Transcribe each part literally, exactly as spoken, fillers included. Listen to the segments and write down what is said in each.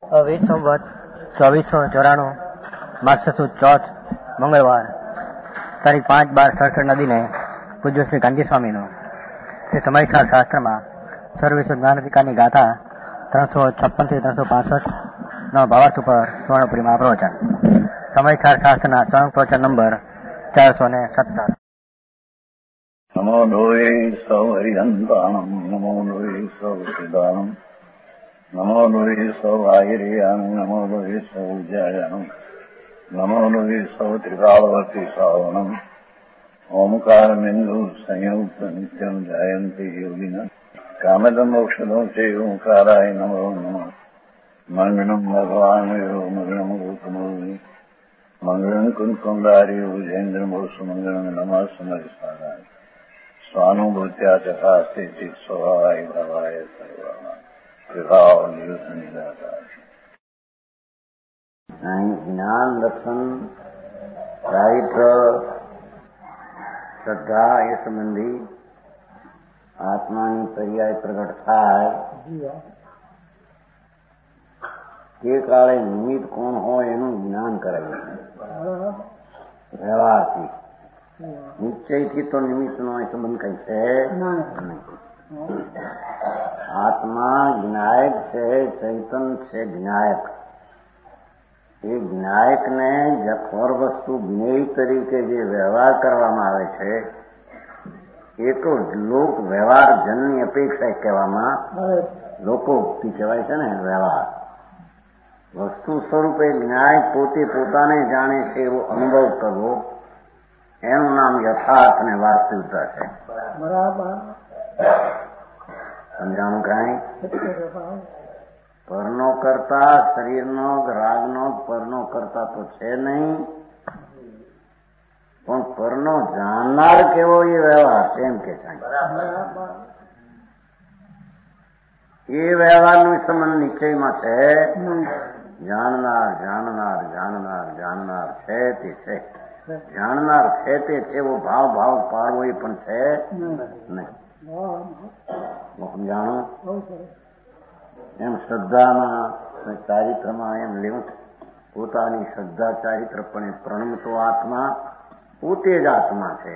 વીસ સંવત ચોવીસો ચોરાણું માર્ચ સુદ ચોથ મંગળવાર તારીખ પાંચ બાર સડસઠ નદીને પૂજ્ય શ્રી કાંતિ સ્વામીનું શ્રી સમયસાર શાસ્ત્રમાં સર્વેશ્વર જ્ઞાન અધિકારની ગાથા ત્રણસો છપ્પન થી ત્રણસો પાસઠ નો ભાવાર્થ ઉપર સુવર્ણપુરીમાં પ્રવચન. સમયસાર શાસ્ત્રના સ્વયં પ્રવચન નંબર ચારસો ને સત્તર. નમો લોહે સૌ હરિહંતાણમ નમો લોહે સૌ સિદ્ધાણમ નમો લોહે સૌ આયર્યાન નમો લોહે સૌ જયાનમ નમો લોહે સૌ ત્રિકાળવર્તી શ્રાવણમ ઓમકાર બિંદુ સંયુક્ત નિત્યમ જાયંતી યોગિના કામદમ ઔષધો છે ઓંકારાય નમો નમઃ. મંગળમ ભગવાન મંગળમ ગોતમોની મંગળમ કુંકુંડારી ઉજેન્દ્રમો સુમંગળમ નમઃ સમયસારાય સ્વાનુભૂત્યા ચકાસ્તે ચિત સ્વભાવાય ભાવાય સર્વા વિભાવ નિયુત નિરાકાર. જ્ઞાન દર્શન ચારિત્ર શ્રદ્ધા એ સંબંધી આત્માની પર્યાય પ્રગટ થાય તે કાળે નિમિત્ત કોણ હોય એનું જ્ઞાન કરાવ્યું વ્યવહારથી. નિશ્ચયથી તો નિમિત્તનો સંબંધ કઈ છે નહીં. આત્મા જ્ઞાયક છે, ચૈતન છે જ્ઞાયક. એ જ્ઞાયકને જખોર વસ્તુ જ્ઞેય તરીકે જે વ્યવહાર કરવામાં આવે છે એ તો લોક વ્યવહાર જનની અપેક્ષા કહેવામાં લોકોક્તિ કહેવાય છે ને. વ્યવહાર વસ્તુ સ્વરૂપે જ્ઞાય પોતે પોતાને જાણે છે એવો અનુભવ કરવો એનું નામ યથાર્થ ને વાસ્તવિકતા છે. બરાબર સમજાણું? કાંઈ પરનો કરતા શરીરનો રાગનો પરનો કરતા તો છે નહીં, પણ પરનો જાણનાર કેવો એ વ્યવહાર છે એમ કે છે. એ વ્યવહારનો સંબંધ નિશ્ચયમાં છે. જાણનાર જાણનાર જાણનાર જાણનાર છે તે છે. જાણનાર છે તે છે એવો ભાવ ભાવ પાડવો એ પણ છે નહીં. જાણો એમ શ્રદ્ધામાં ચારિત્રમાં એમ લેવું પોતાની શ્રદ્ધા ચારિત્ર પણ પ્રણમતો આત્મા પોતે જ આત્મા છે.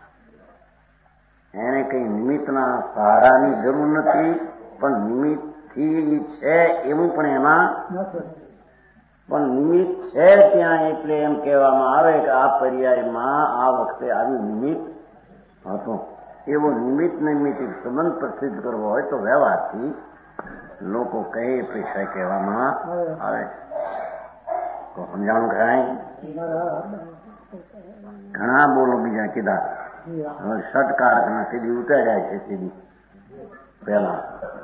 એને કઈ નિમિત્તના સહારાની જરૂર નથી, પણ નિમિત્તથી છે એવું પણ એમાં પણ નિમિત્ત છે ત્યાં એટલે એમ કહેવામાં આવે કે આ પર્યાયમાં આ વખતે આવ્યું નિમિત્ત હતું. એવો નિમિત્ત નિમિત્તિક સંબંધ પ્રસિદ્ધ કરવો હોય તો વ્યવહારથી લોકો કહે પૈસા કહેવામાં આવે. તો સમજાણું કાંઈ ઘણા બોલો બીજા કીધા. હવે ષટકારક ના સીધી ઉતાર્યા છે સીધી પેલા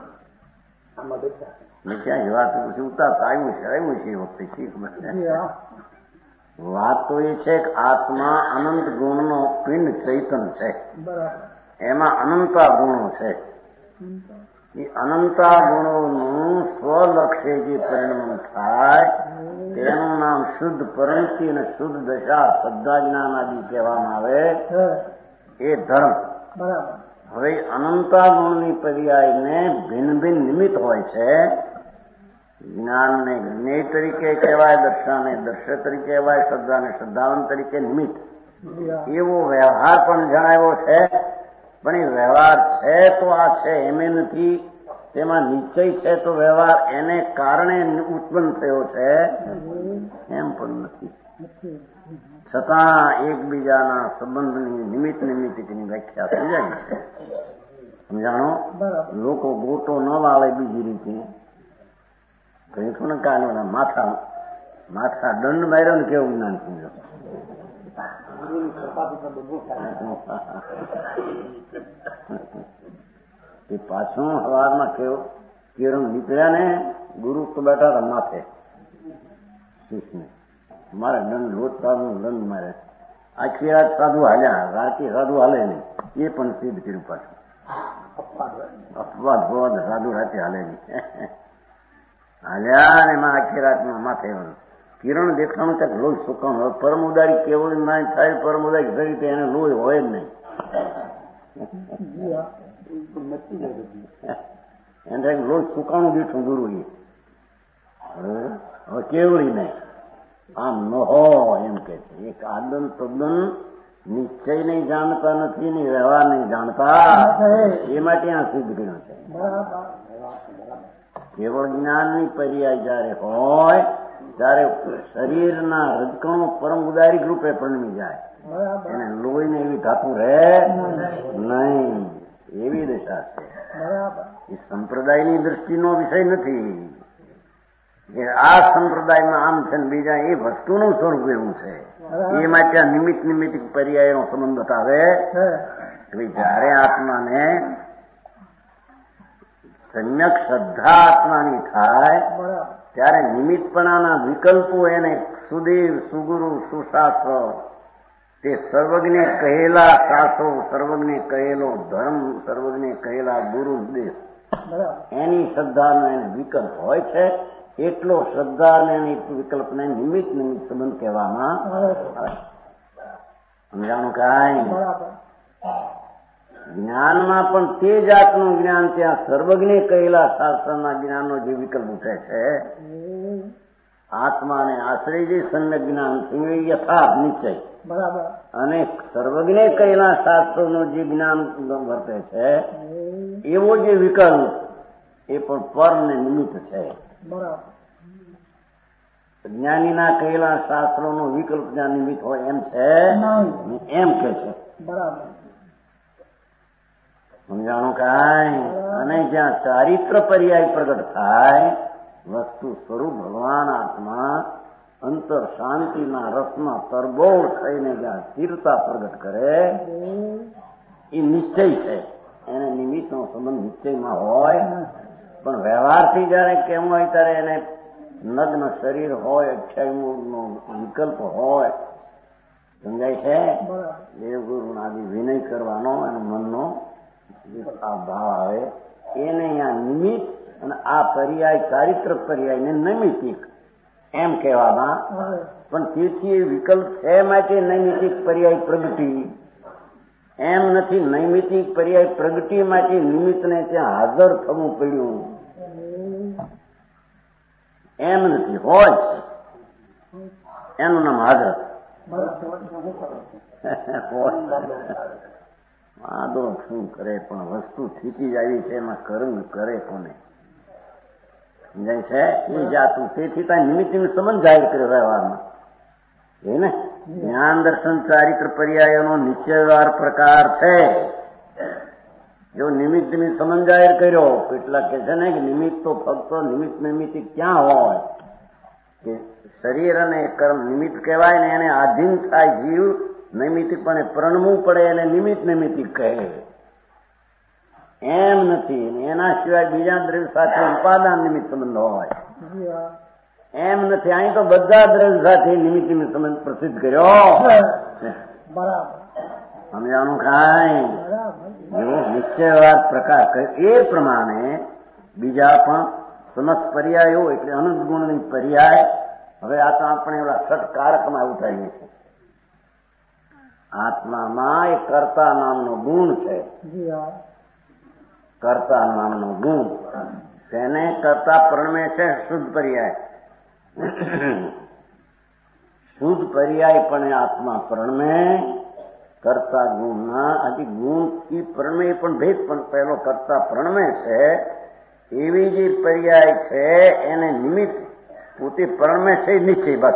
ક્યાં જ વાત પછી ઉતારતા આવ્યું છે આવ્યું છે એ વખતે શીખ બને. વાત તો એ છે કે આત્મા અનંત ગુણનો પિંડ ચૈતન છે. એમાં અનંતા ગુણો છે. એ અનંતા ગુણોનું સ્વલક્ષ્ય જે પરિણામ થાય તેનું નામ શુદ્ધ પરંતિ અને શુદ્ધ દશા શ્રદ્ધા જ્ઞાન આદિ કહેવામાં આવે એ ધર્મ. હવે અનંતા ગુણની પર્યાયને ભિન્ન ભિન્ન નિમિત્ત હોય છે. જ્ઞાનને જ્ઞેય તરીકે કહેવાય, દર્શાને દર્શ તરીકે કહેવાય, શ્રદ્ધાને શ્રદ્ધાવન તરીકે નિમિત્ત. એવો વ્યવહાર પણ જણાવ્યો છે. પણ એ વ્યવહાર છે તો આ છે એમ નથી. તેમાં નિશ્ચય છે તો વ્યવહાર એને કારણે ઉત્પન્ન થયો છે એમ પણ નથી. છતાં એકબીજાના સંબંધની નિમિત્ત નિમિત્તની વ્યાખ્યા સમજાય છે. સમજાણો? લોકો ગોટો ન વાળે બીજી રીતે કહ્યું ને કાલે માથા માથા દંડ માર્યો ને કેવું જ્ઞાન સમજો. એ પાછું સવારમાં કેવો કિરણ નીકળ્યા ને ગુરુ તો બેઠા હતા માથે શિષ્યને મારે દંડ રોજ સાધુ દંડ મારે. આખી રાત સાધુ હાલ્યા, રાતે સાધુ હાલે નહીં એ પણ સિદ્ધ કર્યું. પાછું અપવાદ ભવાદ સાધુ રાતે હાલે નહીં હાલ્યા ને એમાં આખી રાતમાં માથે કિરણ દેખાણું ત્યાં લોહી સુકાણું. હવે પરમ ઉદારી કેવું ના થાય, પરમ ઉદારી થઈ એને લોહી હોય જ નહીં. એને લોહી સુકાણું દીઠું ગુરુ એ હવે કેવડી નહીં, આમ ન હોય એમ કે છે. એક આદન તદ્દન નિશ્ચય નહીં જાણતા નથી ને વ્યવહાર નહીં જાણતા, એ માટે આ સિદ્ધ કર્યું છે. કેવળ જ્ઞાનની પર્યાય જયારે હોય ત્યારે શરીરના રજકણો પરમ ઉદારીક રૂપે પરણમી જાય, એને લોહીને એવી ધાતુ રહે નહીં, એવી દશા છે. એ સંપ્રદાયની દ્રષ્ટિનો વિષય નથી કે આ સંપ્રદાયમાં આમ છે ને બીજા એ વસ્તુનું સ્વરૂપ એવું છે. એ માટે આ નિમિત્ત નિમિત્તિક પર્યાયનો સંબંધ બતાવે. જયારે આત્માને સમ્યક શ્રદ્ધા આત્માની થાય ત્યારે નિમિત્તપણાના વિકલ્પો એને સુદેવ સુગુરુ સુશાસ્ત્ર તે સર્વજ્ઞે કહેલા શાસ્ત્રો, સર્વજ્ઞે કહેલો ધર્મ, સર્વજ્ઞે કહેલા ગુરુ દેવ, એની શ્રદ્ધાનો એને વિકલ્પ હોય છે. એટલો શ્રદ્ધા અને એની વિકલ્પને નિમિત્ત નિમિત્ત સંબંધ કહેવામાં આવે. સમજાણું કાંઈ? જ્ઞાનમાં પણ તે જાતનું જ્ઞાન ત્યાં સર્વજ્ઞે કહેલા શાસ્ત્રના જ્ઞાનનો જે વિકલ્પ ઉઠે છે, આત્માને આશ્રય જે સમ્યક જ્ઞાન યથાર્થ નિશ્ચય અને સર્વજ્ઞે કહેલા શાસ્ત્રોનું જે જ્ઞાન વર્તે છે એવો જે વિકલ્પ એ પણ પર ને નિમિત્ત છે. જ્ઞાનીના કહેલા શાસ્ત્રોનો વિકલ્પ જ્યાં નિમિત્ત હોય એમ છે, એમ કે છે. સમજાણું કાંઈ? અને જ્યાં ચારિત્ર પર્યાય પ્રગટ થાય, વસ્તુ સ્વરૂપ ભગવાન આત્મા અંતર શાંતિના રસમાં તરબોળ થઈને જ્યાં સ્થિરતા પ્રગટ કરે, એ નિશ્ચય છે. એને નિમિત્તનો સંબંધ નિશ્ચયમાં હોય, પણ વ્યવહારથી જયારે કેમ હોય ત્યારે એને નગ્ન શરીર હોય, અક્ષયનો વિકલ્પ હોય, સમજાય છે? દેવગુરુ આદિ વિનય કરવાનો અને મનનો આ ભાવ આવે, એને અહીંયા નિમિત્ત અને આ પર્યાય ચારિત્ર પર્યાયને નૈમિતિક એમ કહેવામાં. પણ તેથી એ વિકલ્પ છે માટે નૈમિતિક પર્યાય પ્રગતિ એમ નથી. નૈમિતિક પર્યાય પ્રગતિ માટે નિમિત્તને ત્યાં હાજર થવું પડ્યું એમ નથી. હોય એનું નામ હાજર. વાંધો શું કરે, પણ વસ્તુ સ્થિતિ જ આવી છે, એમાં કર્મ કરે કોને? સમજાય છે? એ જાતું. તેથી ત્યાં નિમિત્તનું સંબંધ જાહેર કર્યો વ્યવહારમાં. એ ને જ્ઞાન દર્શન ચારિત્ર પર્યાયોનો નિશ્ચયવાર પ્રકાર છે. જો નિમિત્ત નિમિત્ત સંબંધ જાહેર કર્યો, કેટલાક કે છે ને કે નિમિત્ત તો ફક્ત નિમિત્ત નિમિત્તિક ક્યાં હોય કે શરીર અને કર્મ નિમિત્ત કહેવાય ને એને આધીન થાય જીવ, નૈમિતિકપણે પ્રણમવું પડે એને નિમિત્ત નૈમિતિક કહે. એમ નથી. એના સિવાય બીજા દ્રવ્ય સાથે ઉપાદાન નિમિત્ત સંબંધ હોય એમ નથી. અહીં તો બધા દ્રવ્ય સાથે નિમિત્ત નિમિત્ત સંબંધ પ્રસિદ્ધ કર્યો. સમજાણું કાંઈ? નિશ્ચયવાદ પ્રકાર એ પ્રમાણે બીજા પણ સમસ્ત પર્યાયો એટલે અનંત ગુણની પર્યાય. હવે આ તો આપણે એવા ષટ કારકમાં ઉઠાવીએ છીએ. આત્મામાં એક કર્તા નામનો ગુણ છે. કર્તા નામનો ગુણ તેને કર્તા પ્રણમે છે શુદ્ધ પર્યાય. શુદ્ધ પર્યાય પણ આત્મા પ્રણમે કર્તા ગુણના હજી ગુણથી પ્રણમે પણ ભેદ, પણ પહેલો કર્તા પ્રણમે છે એવી જે પર્યાય છે એને નિમિત્ત પોતે પ્રણમે છે નિશ્ચય. બસ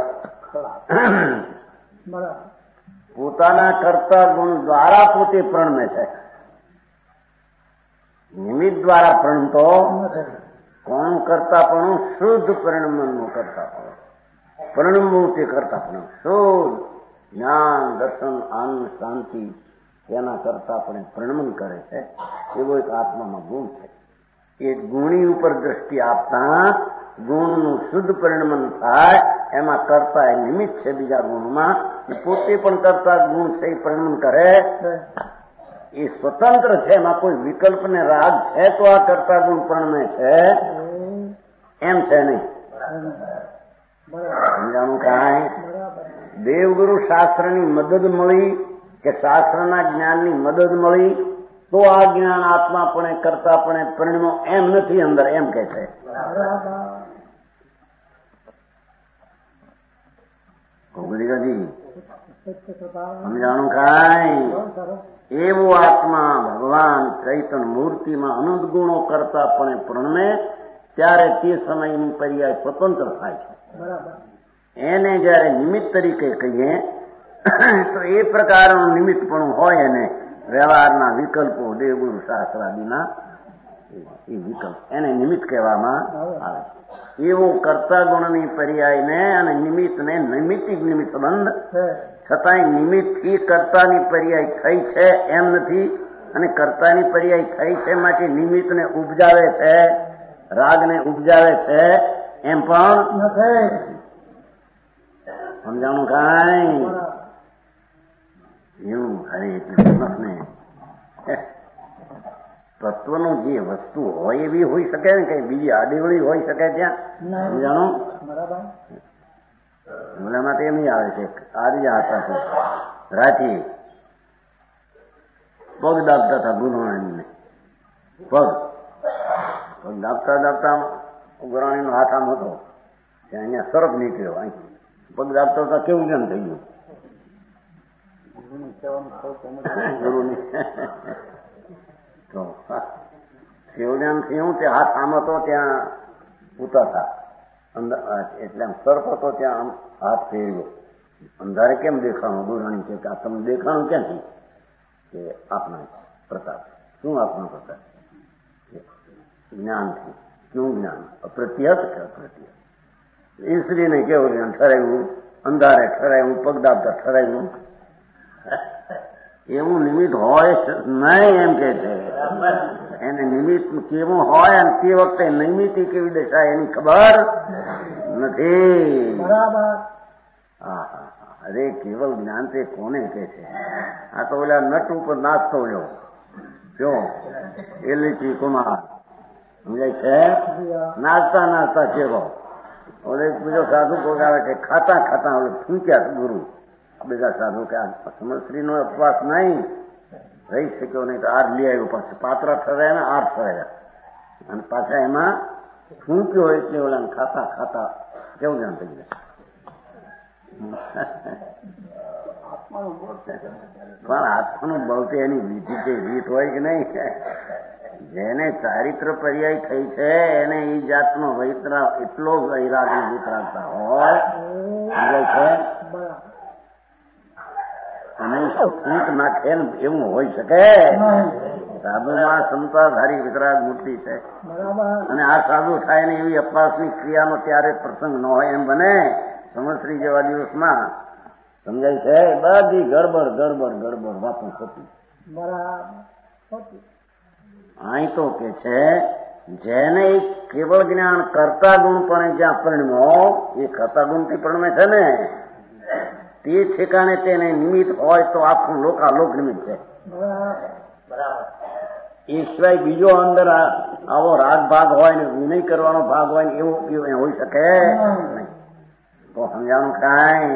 પોતાના કર્તા ગુણ દ્વારા પોતે પ્રણમે છે. નિમિત્ત દ્વારા પ્રણતો કોણ કરતા પણ શુદ્ધ પરિણમનું કરતા પણ પરિણમવું તે કરતા પણ શુદ્ધ જ્ઞાન દર્શન આનંદ શાંતિ તેના કરતા પણ પરિણમન કરે છે. એવો એક આત્મામાં ગુણ છે. એ ગુણી ઉપર દ્રષ્ટિ આપતા ગુણનું શુદ્ધ પરિણમન થાય. એમાં કરતા એ નિમિત્ત છે. બીજા ગુણમાં પોતે પણ કરતા ગુણ છે એ પરિણમન કરે. એ સ્વતંત્ર છે. એમાં કોઈ વિકલ્પ ને રાગ છે તો આ કરતા ગુણ પરિણમે છે, એમ છે નહીં. સમજાણું કાંઈ? દેવગુરુ શાસ્ત્રની મદદ મળી કે શાસ્ત્રના જ્ઞાનની મદદ મળી તો આ જ્ઞાન આત્માપણે કરતાપણે પરિણમો એમ નથી અંદર, એમ કે છે. કોગરી ગદી સમજાણું કાંઈ એવો આત્મા ભગવાન ચૈતન્ય મૂર્તિમાં અનંત ગુણો કરતા પણ પ્રણમે ત્યારે તે સમયની પર્યાય સ્વતંત્ર થાય છે. એને જયારે નિમિત્ત તરીકે કહીએ તો એ પ્રકારનું નિમિત્ત પણ હોય એને વ્યવહારના વિકલ્પો દેવગુરુ શાસ્ત્રાદિના એ વિકલ્પ એને નિમિત્ત કહેવામાં આવે. એવો કર્તા ગુણની પર્યાયને અને નિમિત્તને નિમિત્તિક નિમિત્ત સંબંધ છતાંય નિમિત્તથી કર્તાની પર્યાય થઈ છે એમ નથી અને કર્તાની પર્યાય થઈ છે માટે નિમિત્તને ઉપજાવે છે, રાગને ઉપજાવે છે એમ પણ નથી. સમજાણું કાંઈ એવું ખરે એટલે માણસને તત્વનું જે વસ્તુ હોય એવી હોઈ શકે ને કઈ બીજી આડેવડી હોઈ શકે ત્યાં સમજાણું. ઓલામાં તો એમ આવે છે આજે હતા તો રાતી પગ દાબતા હતા ગુરુવાણીને પગ પગ દાબતા દાબતા ગુરુવાણીનો હાથ આમ હતો ત્યાં અહીંયા સરફ નીકળ્યો અહીં પગ દાબતા હતા કેવું કેમ થઈ ગયું ગુરુની તો શિવજ્ઞાન થયું તે હાથ આમ હતો ત્યાં ઉતારતા અંદર એટલે આમ સર્પ હતો ત્યાં આમ હાથ ફેર્યો અંધારે કેમ દેખાણું ગુરુરાણી છે કે આ તમને દેખાણું ક્યાંથી કે આપના પ્રતાપ. શું આપનો પ્રતાપ? જ્ઞાનથી. શું જ્ઞાન? અપ્રત્યત કે અપ્રત્યત? ઈશ્રીને કેવું જ્ઞાન ઠરાવ્યું? અંધારે ઠરાવ્યું, પગ દાબતા ઠરાવ્યું. એવું નિમિત્ત હોય નહીં એમ કે છે. એને નિમિત્ત કેવું હોય અને તે વખતે નિમિત્તિ કેવી દશા એની ખબર નથી. હા હા અરે કેવલ જ્ઞાન તે કોને કે છે? આ તો ઓલા નટ ઉપર નાચતો રહ્યો જો એલીચી કુમાર સમજાય છે. નાચતા નાચતા કેવો ઓલે બીજો સાધુ પોગાવે છે ખાતા ખાતા ઓલે ફૂંક્યા ગુરુ. બીજા સાધુ કે આ સમશ્રી નો ઉપવાસ નહીં રહી શક્યો નહીં તો આર લઈ આવ્યો પાછું પાત્રા ઠરાયા ને આર ઠરાયા અને પાછા એમાં ફૂંક્યો એટલે ઓલા ખાતા ખાતા કેવું ધ્યાન થઈ જાય. પણ આત્માનું બળ તો એની વિધિ કે રીત હોય કે નહીં. જેને ચારિત્ર પર્યાય થઈ છે એને એ જાતનો વૈતરાગ એટલો વૈરાગ ને વિતરાગતા હોય છે અને ફૂંક નાખે ને એવું હોઈ શકે. સાધુમાં ક્ષમતાધારી વિતરાગ મૂર્તિ છે અને આ સાધુ થાય ને એવી અપવાસની ક્રિયાનો ત્યારે પ્રસંગ ન હોય એમ બને. સમશ્રી જેવા દિવસમાં સમજાય છે બધી ગડબડ ગડબડ ગડબડ વાતું થતી. અહીં તો કે છે જેને કેવળ જ્ઞાન કરતા ગુણ પણ જ્યાં પરિણમ્યો એ કરતા ગુણથી પરિણમે છે ને તે ઠેકાણે તેને નિમિત્ત હોય તો આખું લોકાલોક નિમિત્ત છે. એ સિવાય બીજો અંદર આવો રાગ ભાગ હોય ને વિનય કરવાનો ભાગ હોય ને એવો હોઈ શકે નહીં. તો સમજાણું કાંઈ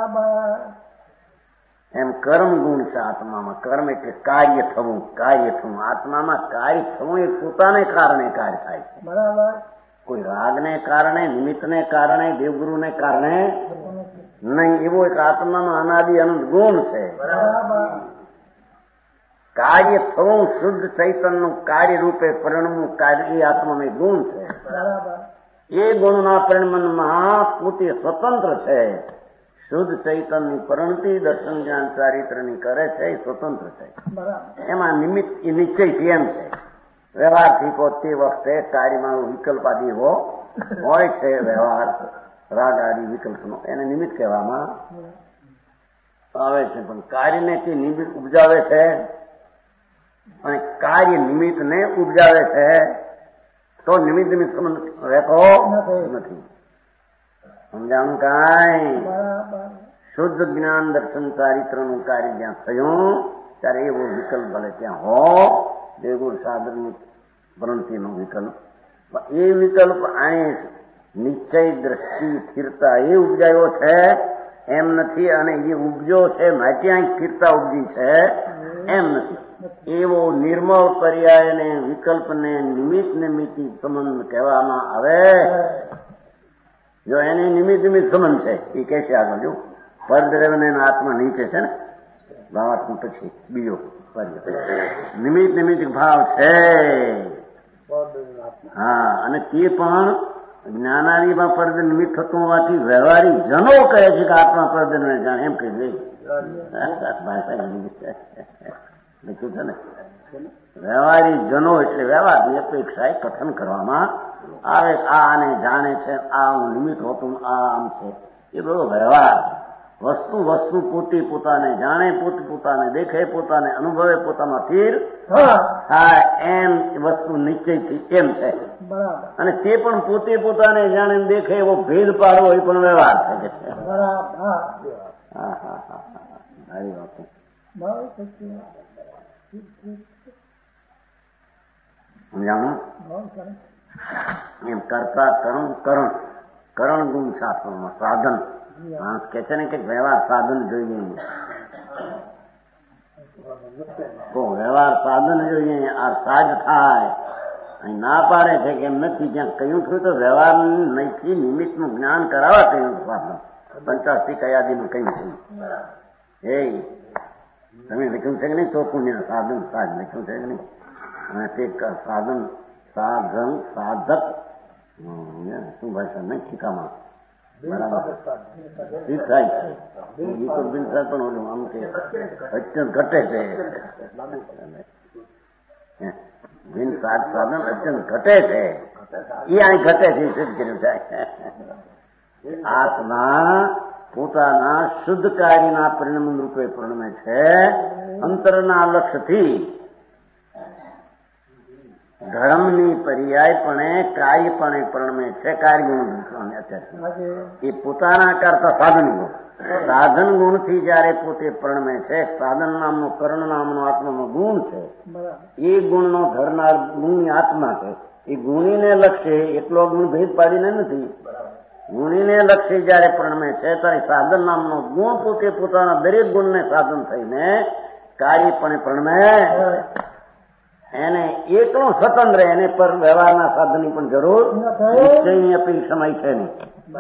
એમ કર્મ ગુણ છે આત્મામાં. કર્મ એટલે કાર્ય થવું, કાર્ય થવું. આત્મામાં કાર્ય થવું એ પોતાને કારણે કાર્ય થાય છે. બરાબર. કોઈ રાગને કારણે, નિમિત્તને કારણે, દેવગુરુને કારણે નહીં. એવો એક આત્મામાં અનાદિ અનંત ગુણ છે. બરાબર. કાર્ય થવું શુદ્ધ ચૈતન્યનું કાર્ય રૂપે પરિણમવું કાર્ય એ આત્મામાં ગુણ છે. બરાબર. એ ગુણના પરિણમનમાં પોતે સ્વતંત્ર છે. શુદ્ધ ચૈતન્યની પરિણતિ દર્શન જ્ઞાન ચારિત્રની કરે છે એ સ્વતંત્ર છે. એમાં નિમિત્ત એ નિશ્ચયથી એમ છે. વ્યવહારથી તે વખતે કાર્યમાં વિકલ્પ આદિ હોય છે. વ્યવહાર રાગ આદિ વિકલ્પનો એને નિમિત્ત કહેવામાં આવે છે. પણ કાર્યને તે નિમિત્ત ઉપજાવે છે અને કાર્ય નિમિત્તને ઉપજાવે છે તો નિમિત્ત નિમિત્ત સંબંધ રહેતો નથી. સમજાણું કાંઈ? શુદ્ધ જ્ઞાન દર્શન ચારિત્રનું કાર્ય જ્યાં થયું ત્યારે એવો વિકલ્પ ભલે ત્યાં હો દેવગુરુ સાધનની પ્રણતિનો વિકલ્પ. એ વિકલ્પ અહીં નિશ્ચય દ્રષ્ટિ સ્થિરતા એ ઉપજાયો છે એમ નથી અને એ ઉપજો છે માટે અહીં સ્થિરતા ઉપજી છે એમ નથી. એવો નિર્મળ પર્યાયને વિકલ્પને નિમિત્ત નિમિત્તિ સંબંધ કહેવામાં આવે. જો એને નિમિત્ત નિમિત્ત સંબંધ છે એ કહે છે આગળ જો પરદ્રવ્ય આત્મા નીચે છે ને ભાવાત્મા પછી બીજો નિમિત્ત નિમિત્ત ભાવ છે. હા, અને તે પણ જ્ઞાનાદિમાં પરદ નિમિત્ત થતું હોવાથી વ્યવહારિક જનો કહે છે કે આત્મા પરદ ને જાણે એમ કહી દે ભાષા લખ્યું છે ને. વ્યવહારિક જનો એટલે વ્યવહારની અપેક્ષાએ કથન કરવામાં આવે. આ આને જાણે છે, આ હું નિમિત્ત હોતું, આ આમ છે, એ બધો વ્યવહાર. વસ્તુ વસ્તુ પોતે પોતાને જાણે, પોતે પોતાને દેખે, પોતાને અનુભવે, પોતામાં સ્થિર થાય એમ વસ્તુ નિશ્ચયથી એમ છે. અને તે પણ પોતે પોતાને જાણે દેખે એવો ભેદ પાડવો એ પણ વ્યવહાર છે. હા હા હા સારી વાત. સમજાણું એમ કરતા કરણ કરણ કરણ ગુણ શાસ્ત્રોમાં સાધન માણસ કે છે ને કે વ્યવહાર સાધન જોઈએ, તો વ્યવહાર સાધન જોઈએ. આ સાજ થાય અહીં ના પાડે છે કે એમ નથી. જ્યાં કહ્યું થયું તો વ્યવહાર નહીંથી નિમિત્તનું જ્ઞાન કરાવવા કહ્યું સાધન. પંચાસી કયાદીનું કહ્યું છે. એ તમે લખ્યું છે કે નહીં? ચોપુણ્ય સાધન સાજ લખ્યું છે કે નહીં? અને તે સાધન સાધન સાધક શું ભાષા નહીં ઠીકામાં બરાબર થાય છે. ગીતો બિન થાય પણ ઓલું આમ કે અત્યંત ઘટે છે. બિન સાધ સાધન અત્યંત ઘટે છે. એ અહીં ઘટે છે સિદ્ધ કર્યું થાય. આત્મા પોતાના શુદ્ધ કાર્યના પરિણામ રૂપે પરિણમે છે. અંતરના લક્ષ્યથી ધર્મની પર્યાયપણે કાર્યપણે પરિણમે છે. કાર્યગુણ અત્યારે એ પોતાના કરતા સાધન ગુણ, સાધન ગુણથી જયારે પોતે પરિણમે છે. સાધન નામનો કર્ણ નામનો આત્માનો ગુણ છે. એ ગુણનો ધરનાર ગુણની આત્મા છે. એ ગુણીને લક્ષ્ય એટલો ગુણ ભેદ પાડીને નથી. ગુણીને લક્ષ્ય જયારે પરિણમે છે ત્યારે સાધન નામનો ગુણ પોતે પોતાના દરેક ગુણને સાધન થઈને કાર્યપણે પરિણમે. એને એકલો સ્વતંત્ર, એને પર વ્યવહારના સાધનની પણ જરૂર નિશ્ચયની અપેક્ષામાં છે નહીં.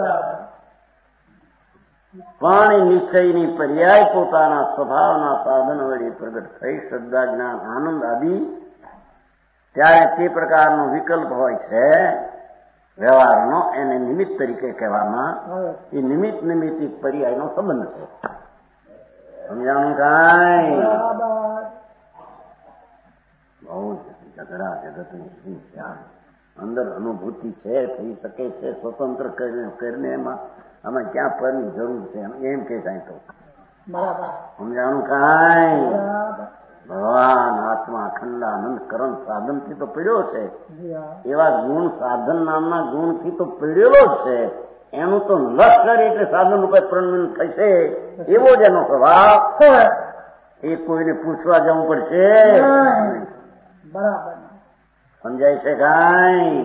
પણ એ નિશ્ચયની પર્યાય પોતાના સ્વભાવના સાધન વડે પ્રગટ થઈ શ્રદ્ધા, જ્ઞાન, આનંદ આદિ, ત્યારે તે પ્રકારનો વિકલ્પ હોય છે વ્યવહારનો. એને નિમિત્ત તરીકે કહેવામાં. એ નિમિત્ત નિમિત્તિક પર્યાયનો સંબંધ છે. સમજાણું કાંઈ? બહુ ઝઘડા જગતની શું છે? અંદર અનુભૂતિ છે, થઈ શકે છે સ્વતંત્ર કરીને. એમાં આમાં ક્યાં પરની જરૂર છે એમ કે સાંઈ તો સમજાણું કાંઈ? ભગવાન આત્મા અખંડાનંદ કરણ સાધનથી તો પીડ્યો છે. એવા ગુણ સાધન નામના ગુણથી તો પીડેલો જ છે. એનું તો લશ્કર એટલે સાધન રૂપે પરિણમન થશે એવો જ એનો સ્વભાવ. એ કોઈને પૂછવા જવું પડશે. બરાબર સમજાય છે કાંઈ?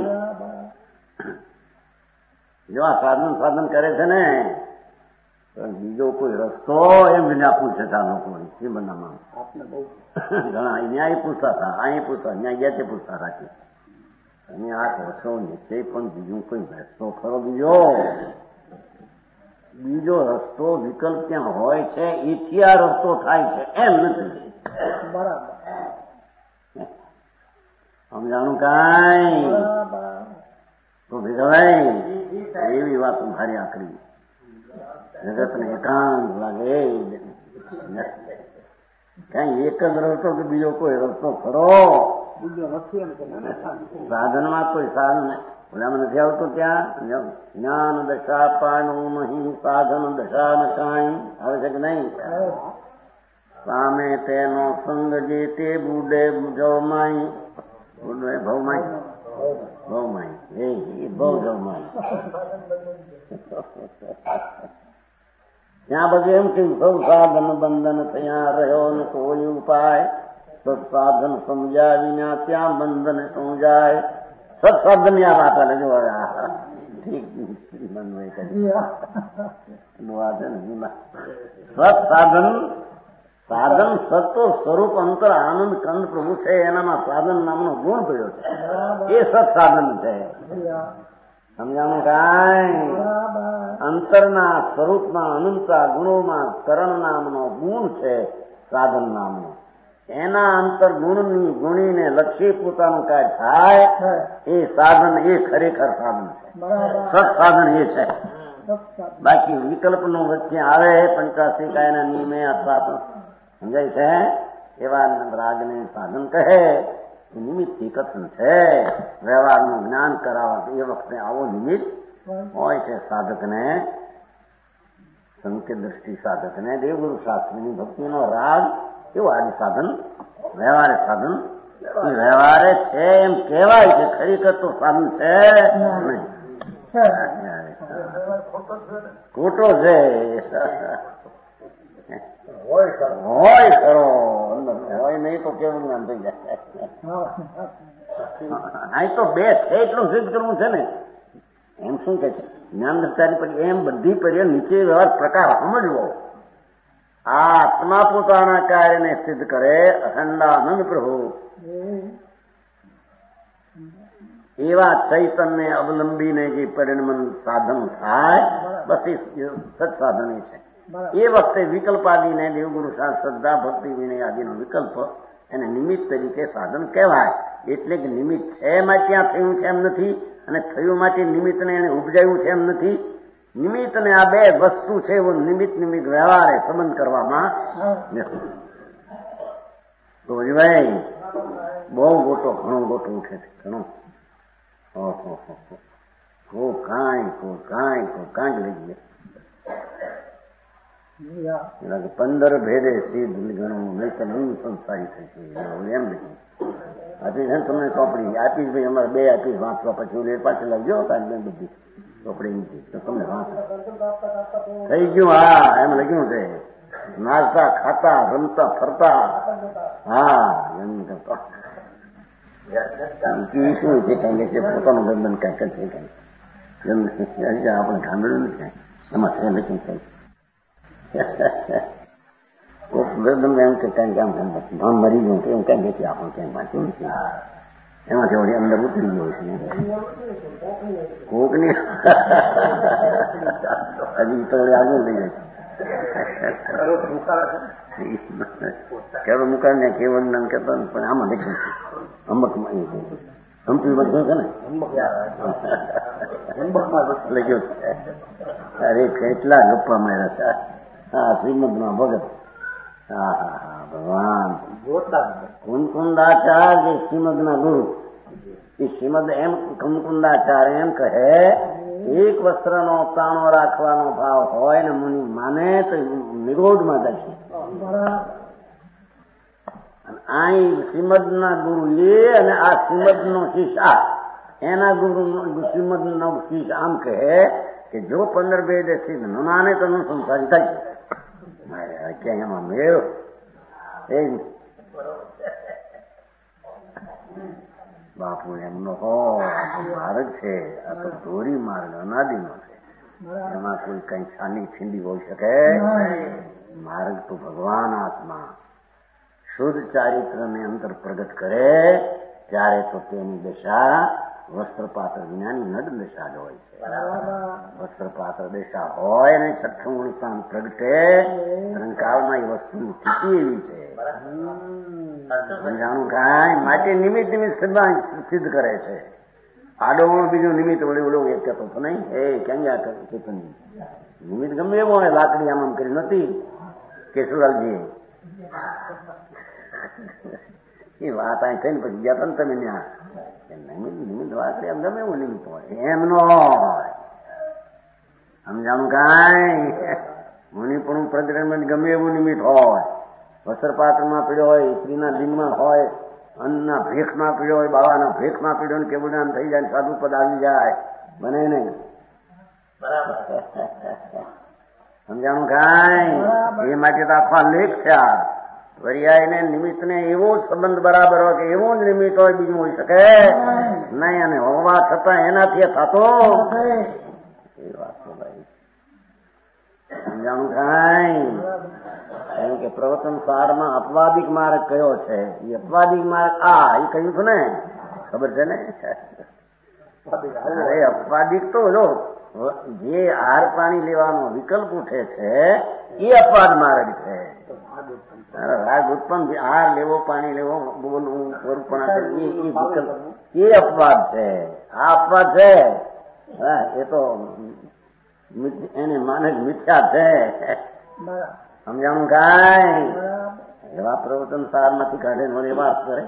જો આ સાધન સાધન કરે છે ને બીજો કોઈ રસ્તો એમ વિના પૂછે છે. આ લોકો શ્રીમંદામાં ઘણા અહીંયા પૂછતા હતા, અહીં પૂછતા, અહીંયા ગયા તે પૂછતા હતા. અહીંયા આ રસ્તો નીચે પણ બીજું કોઈ રસ્તો ખરો? બીજો બીજો રસ્તો વિકલ્પ ક્યાં હોય છે? એથી આ રસ્તો થાય છે એમ નથી. બરાબર સમજાણું કાંઈ? તો ભેગાભાઈ એવી વાત મારી આકરી જગતને એકાંત લાગે. કઈ એક જ રસ્તો કે બીજો કોઈ રસ્તો ખરો? સાધનમાં કોઈ સાધન ઓલામાં નથી આવતું. ત્યાં જ્ઞાન દશા પાનું નહીં, સાધન દશા ન કાંઈ આવે છે કે નહીં? સામે તેનો સંગ જે તે બુડે જવમાઈ ભવમાઈ ભવમાઈ એ બહુ જવમાઈ. ત્યાં બધું એમ કે સૌ સાધન બંધન ત્યાં રહ્યો ને કોઈ ઉપાય. સત્સાધન સમજ્યા વિના ત્યાં બંધન શું જાય? સત્સાધન ની આ વાત આવે. જો ઠીક મનભાઈ કરી સત્સાધન સાધન સત્વ સ્વરૂપ અંતર આનંદ કંદ પ્રભુ છે. એનામાં સાધન નામનો ગુણ પડ્યો છે. એ સત્સાધન છે. સમજાણું કાંઈ? અંતરના સ્વરૂપમાં અનંતા ગુણોમાં કરણ નામનો ગુણ છે સાધન નામનો. એના અંતર ગુણની ગુણીને લક્ષ્ય પોતાનું કાર્ય થાય એ સાધન, એ ખરેખર સાધન છે. સત્સાધન એ છે. બાકી વિકલ્પનો વચ્ચે આવે પંચાસી કાયના નિયમે અથવા તો સમજાય છે એવા રાગને સાધન કહે. નિમિત્ત કથન છે. વ્યવહારનું જ્ઞાન કરાવવા એ વખતે આવો નિમિત્ત હોય છે સાધકને, સંકેત દ્રષ્ટિ સાધકને. દેવગુરુ શાસ્ત્રીની ભક્તિનો રાગ કેવું આદિ સાધન, વ્યવહારે સાધન. એ વ્યવહારે છે એમ કહેવાય છે, ખરેખર તો સાધન છે નહીં, ખોટો છે. હોય ખરો, હોય નહીં તો કેવું જ્ઞાન થઈ જાય. અહીં તો બે છે એટલું સિદ્ધ કરવું છે ને. એમ શું કે છે જ્ઞાન દર્શાની પછી એમ બધી પર્ય નીચે વ્યવહાર પ્રકાર સમજવો. આ આત્મા પોતાના કાર્યને સિદ્ધ કરે, અખંડાનંદ પ્રભુ એવા ચૈતન્ય અવલંબીને જે પરિણમન સાધન થાય, બસ એ સત્સાધન છે. એ વખતે વિકલ્પાદિને દેવગુરુ શ્રદ્ધા ભક્તિ વિનય આદિનો વિકલ્પ એને નિમિત્ત તરીકે સાધન કહેવાય. એટલે કે નિમિત્ત છે એમાં ત્યાં થયું છે એમ નથી, અને થયું માટે નિમિત્તને એને ઉપજાયું છે એમ નથી. નિમિત્ત ને આ બે વસ્તુ છે એવો નિમિત્ત નિમિત્ત વ્યવહારે સંબંધ કરવામાં નથી. તો ભાઈ બહુ ગોટો, ઘણો ગોટો ઉઠે છે, ઘણો. ઓહો કો કાંઈ કો કાંઈ કો કાંઈ લઈ ગયા. પંદર ભેદે સિદ્ધ ગણું નહીં તો નહીં સંસારી થશે એમ નહીં. આપી છે તમને ચોપડી આપીશ ભાઈ, અમારે બે આપીશ વાંચવા પછી પાછી લાવજો કાંઈ બધી ચોપડી નથી તો તમને વાંચો થઈ ગયું. હા એમ લખ્યું છે, નાચતા ખાતા રમતા ફરતા. હા એમ કરતા શું છે કઈ છે પોતાનું બંધન કઈ કઈ છે કઈ આપણે સાંભળ્યું નથી એમાં છે લખ્યું છે. એમ કે કઈ કામ ભાન મરી ગયું કે એમ કઈ નથી આપણને ક્યાંય વાંચ્યું નથી. એમાંથી વળી અંદર ઉતરી ગયો છે કોકની હજી તો વળી આગળ લઈ જાય કેવો મુકાય ને કેવળ નામ કેતો પણ આમાં લખ્યું છે હંબકમાં હમ્પી બધું છે ને લખ્યું છે. અરે કેટલા ગપ્પા માર્યા છે. હા શ્રીમદમાં ભગત. હા હા હા ભગવાન કુંકુંદાચાર્ય શ્રીમદના ગુરુ. એ શ્રીમદ એમ કુંકુંદાચાર્ય એમ કહે, એક વસ્ત્રનો તાણો રાખવાનો ભાવ હોય ને મુનિ માને તો નિરોધમાં જશે. અહીં શ્રીમદના ગુરુ એ અને આ શ્રીમદનો શિષ્ય એના ગુરુ શ્રીમદનો શિષ્ય આમ કહે કે જો પંદર બે સિદ્ધ ન માને તો નું સંસારી થાય. ક્યાં એમાં મેળ એ બાપુ એમનો હોય માર્ગ છે. આ તો દોરી માર્ગ અનાદિનો છે, એમાં કોઈ કઈ છાની છીંડી હોઈ શકે. માર્ગ તો ભગવાન આત્મા શુદ્ધ ચારિત્રને અંતર પ્રગટ કરે ત્યારે તો તેની દશા વસ્ત્રપાત્ર વિનાની નડ દશા જ હોય છે. વસ્ત્રપાત્ર દશા હોય ને છઠ્ઠું ગુણસ્થાન પ્રગટે કાળમાં એ વસ્તુની સ્થિતિ એવી છે. સમજાણું કાંઈ માટે નિમિત્ત નિમિત્ત સિદ્ધ કરે છે. આડો બીજું નિમિત્ત વળી ઓળો એક કહેતો તો નહીં એ ક્યાં ગયા કહેતો નહીં. નિમિત્ત ગમે એવો હોય, લાકડી આમ આમ કરી નથી કેશુલાલજી એ વાત અહીં થઈને પછી ગયા હતા ને તમે ત્યાં નિમિત્ત નિમિત્ત વાત એમ ગમે એવું નિમિત્ત હોય એમ નો હોય. સમજાણું કાંઈ મુનિ પણ પ્રજ્ઞાન ગમે એવું નિમિત્ત હોય. વસ્ત્રપાત્રમાં પીડ્યો હોય, સ્ત્રીના લિંગમાં હોય, અન્નના ભેખમાં પીડ્યો હોય, બાવાના ભેખમાં પીડ્યો ને કેવું નામ થઈ જાય, સાધુ પદ આવી જાય, બને નહીં. સમજાણું કાંઈ એ માટે તો આખા લેખ છે. આ વરિયાને નિમિત્તને એવો જ સંબંધ બરાબર હોય કે એવું જ નિમિત્ત હોય, બીજું હોઈ શકે નહીં. અને હોવા છતાં એનાથી થતો એ વાત તો ભાઈ સમજાણું કાંઈ. એમ કે પ્રવચન સારમાં અપવાદિક માર્ગ કયો છે? એ અપવાદિક માર્ગ આ એ કહ્યું હતું ને, ખબર છે ને? અરે અપવાદિક તો લો જે આહાર પાણી લેવાનો વિકલ્પ ઉઠે છે એ અપવાદ માર્ગ છે. રાગ ઉત્પન્ન આહાર લેવો, પાણી લેવો, બોલવું, સ્વરૂપણા એ વિકલ્પ એ અપવાદ છે. આ અપવાદ છે એ તો એને માને મિથ્યા છે. સમજાણું કાંઈ એવા પ્રવચન સારમાંથી કાઢે મને વાત કરે.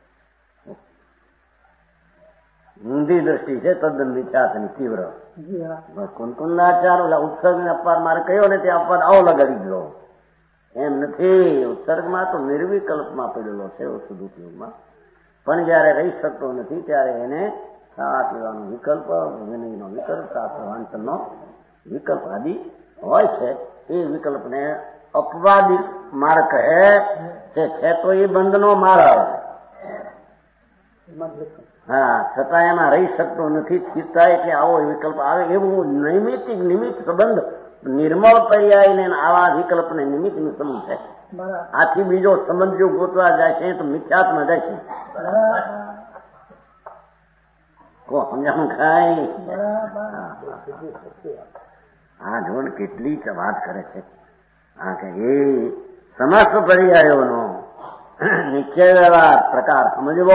ઊંધી દ્રષ્ટિ છે તદ્દન મિથ્યા તીવ્ર. કુંકુંદાચાર ઉત્સર્ગ ને અપવાદ મારે કહ્યો ને તે અપવાદ આવો લગાડી દીધો. એમ નથી. ઉત્સર્ગમાં તો નિર્વિકલ્પમાં પડેલો છે શુદ્ધ ઉપયોગમાં, પણ જયારે રહી શકતો નથી ત્યારે એને ખાવા પીવાનો વિકલ્પ, વિનયનો વિકલ્પ, શાસ્ત્ર વાંચનનો વિકલ્પ આદિ હોય છે. એ વિકલ્પને અપવાદિક માર્ગ કહે છે. તો એ બંધનો માર્ગ. હા, છતાં એમાં રહી શકતો નથી. ચિત્તા એટલે આવો વિકલ્પ આવે એવું નૈમિતિક નિમિત્ત સંબંધ નિર્મળ પર્યાય ને આવા વિકલ્પને નિમિત્ત નું સંબંધ છે. આથી બીજો સંબંધ જો ગોતવા જાય છે તો મિથ્યાત્મા જાય છે. કો સમજાવું ખાય? આ જોડ કેટલી વાત કરે છે. હા કે એ સમસ્ત પર્યાયોનો નિશ્ચય વ્યવહાર પ્રકાર સમજવો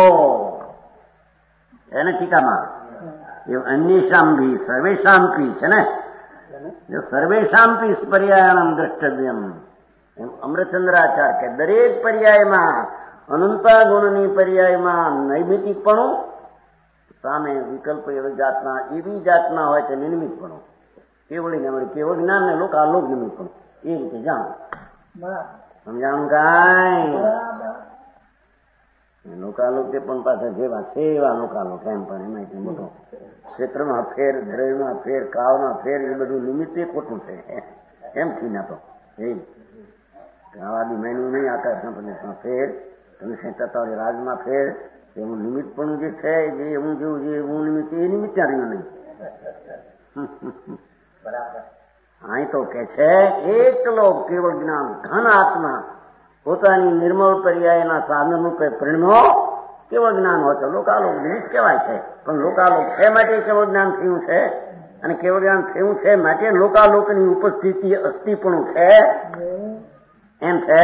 એને ટીકામાં એ અન્યશામભી સર્વેશામપી છે ને. જો સર્વેશામપી પર્યાયણમ દ્રષ્ટવ્યમ એમ અમૃતચંદ્રાચાર કે દરેક પર્યાયમાં અનંતા ગુણની પર્યાયમાં નૈમિતિકપણું સામે વિકલ્પ એવી જાતના એવી જાતના હોય તે નિર્મિતપણું કેવળી ને વળી કેવળ જ્ઞાન ને લોક આલોક નિમિત્તપણું એ રીતે જાણો. સમજાણું કાંઈ? લોકાલોક તે પણ પાછા જેવા છે એવા લોકાલોક એમ પણ એમાં એટલું મોટો ક્ષેત્રમાં ફેર, દ્રવ્યમાં ફેર, કાળમાં ફેર એ બધું નિમિત્તે ખોટું છે. એમ થી ના તો એ આવાદી મહિનું નહીં આકાશના પ્રદેશમાં ફેર, તમે સેતા રાજમાં ફેર, એવું નિમિત્ત પણ જે છે જે હું જેવું જે હું નિમિત્ત એ નિમિત્ત ત્યાં રહ્યું નહીં. અહીં તો કે છે એકલો કેવળ જ્ઞાન ઘન આત્મા પોતાની નિર્મળ પર્યાયના સાધન રૂપે પરિણમો કેવળ જ્ઞાન હોય તો લોકાલોક નિમિત્ત કહેવાય છે. પણ લોકાલોક છે માટે કેવળ જ્ઞાન થયું છે અને કેવળ જ્ઞાન થયું છે માટે લોકાલોકની ઉપસ્થિતિ અસ્થિપણું છે એમ છે.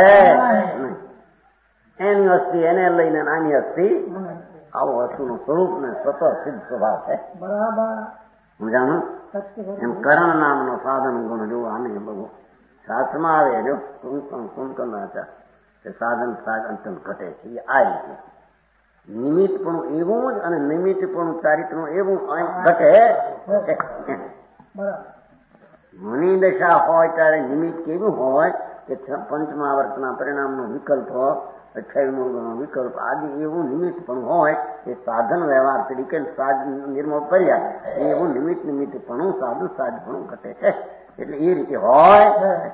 એની અસ્થિ એને લઈને આની અસ્થિ આવો વસ્તુનું સ્વરૂપ ને સ્વતઃ સિદ્ધ સ્વભાવ છે. સમજાણું? એમ કરણ નામનો સાધન ગુણ જો આને બહુ શાસ્ત્રમાં આવે જો કુંકુંદાચાર સાધન સાધન ઘટે છે. આ રીતે નિમિત્ત પણ એવું જ અને નિમિત્ત પણ ચારિત્રનું એવું ઘટે છે. મુનિ દશા હોય ત્યારે નિમિત્ત કેવું હોય કે પંચમહાવર્તના પરિણામનો વિકલ્પ, અઠ્યાવીમો વિકલ્પ આદિ એવું નિમિત્ત પણ હોય એ સાધન વ્યવહાર તરીકે નિર્મળ પર્યા એવું નિમિત્ત નિમિત્ત પણ સાધુ સાધ પણ ઘટે છે. એટલે એ રીતે હોય.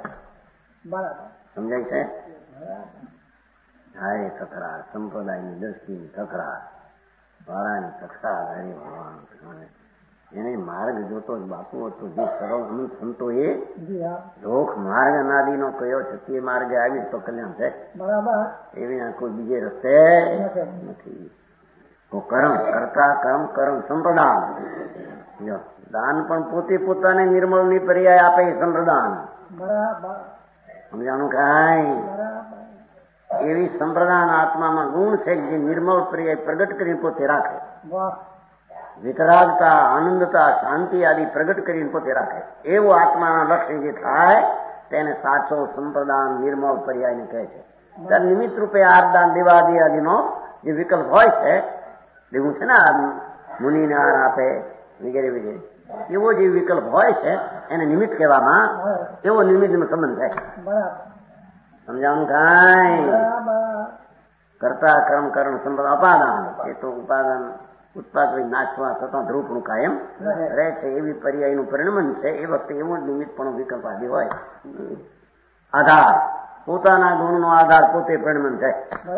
સમજાય છે? હા, એ તકરાર સંપ્રદાયની દ્રષ્ટિની તકરાર, વાળાની તકરાર. હરે ભગવાન એને માર્ગ જોતો જ બાપુ હતો જે સરળ અનુપ સંતો એ લોક માર્ગ અનાદિનો કયો છે તે માર્ગે આવી તો કલ્યાણ છે. બરાબર. એવી કોઈ બીજે રસ્તે નથી. તો કર્મ કરતા કર્મ કર્મ સંપ્રદાન. દાન પણ પોતે પોતાને નિર્મળની પર્યાય આપે એ સંપ્રદાન. બરાબર. સમજાણું કાંઈ? એવી સંપ્રદાન આત્મામાં ગુણ છે જે નિર્મળ પર્યાય પ્રગટ કરીને પોતે રાખે. વિતરાગતા, આનંદતા, શાંતિ આદિ પ્રગટ કરીને પોતે રાખે. એવું આત્માના લક્ષણ જે થાય તેને સાચો સંપ્રદાન નિર્મળ પર્યાયને કહે છે. ત્યારે નિમિત્ત રૂપે આરદાન દેવાદિ આદિનો જે વિકલ્પ હોય છે એવું છે ને મુનિને આર આપે વગેરે વગેરે એવો જે વિકલ્પ હોય છે એને નિમિત્ત કહેવામાં એવો નિમિત્તનો સંબંધ છે. સમજાવું કાંઈ? કરતા કર્મ કર્મ સંપ્રદાન અપાદાન એ તો ઉપાદાન ઉત્પાદ નાશવા છતાં ધ્રુવપણું કાયમ રહે છે. એવી પર્યાયનું પરિણમન છે. એ વખતે એવું જ નિમિત્ત પણ વિકલ્પ આદિ હોય. આધાર પોતાના ગુણનો આધાર પોતે પરિણમન છે.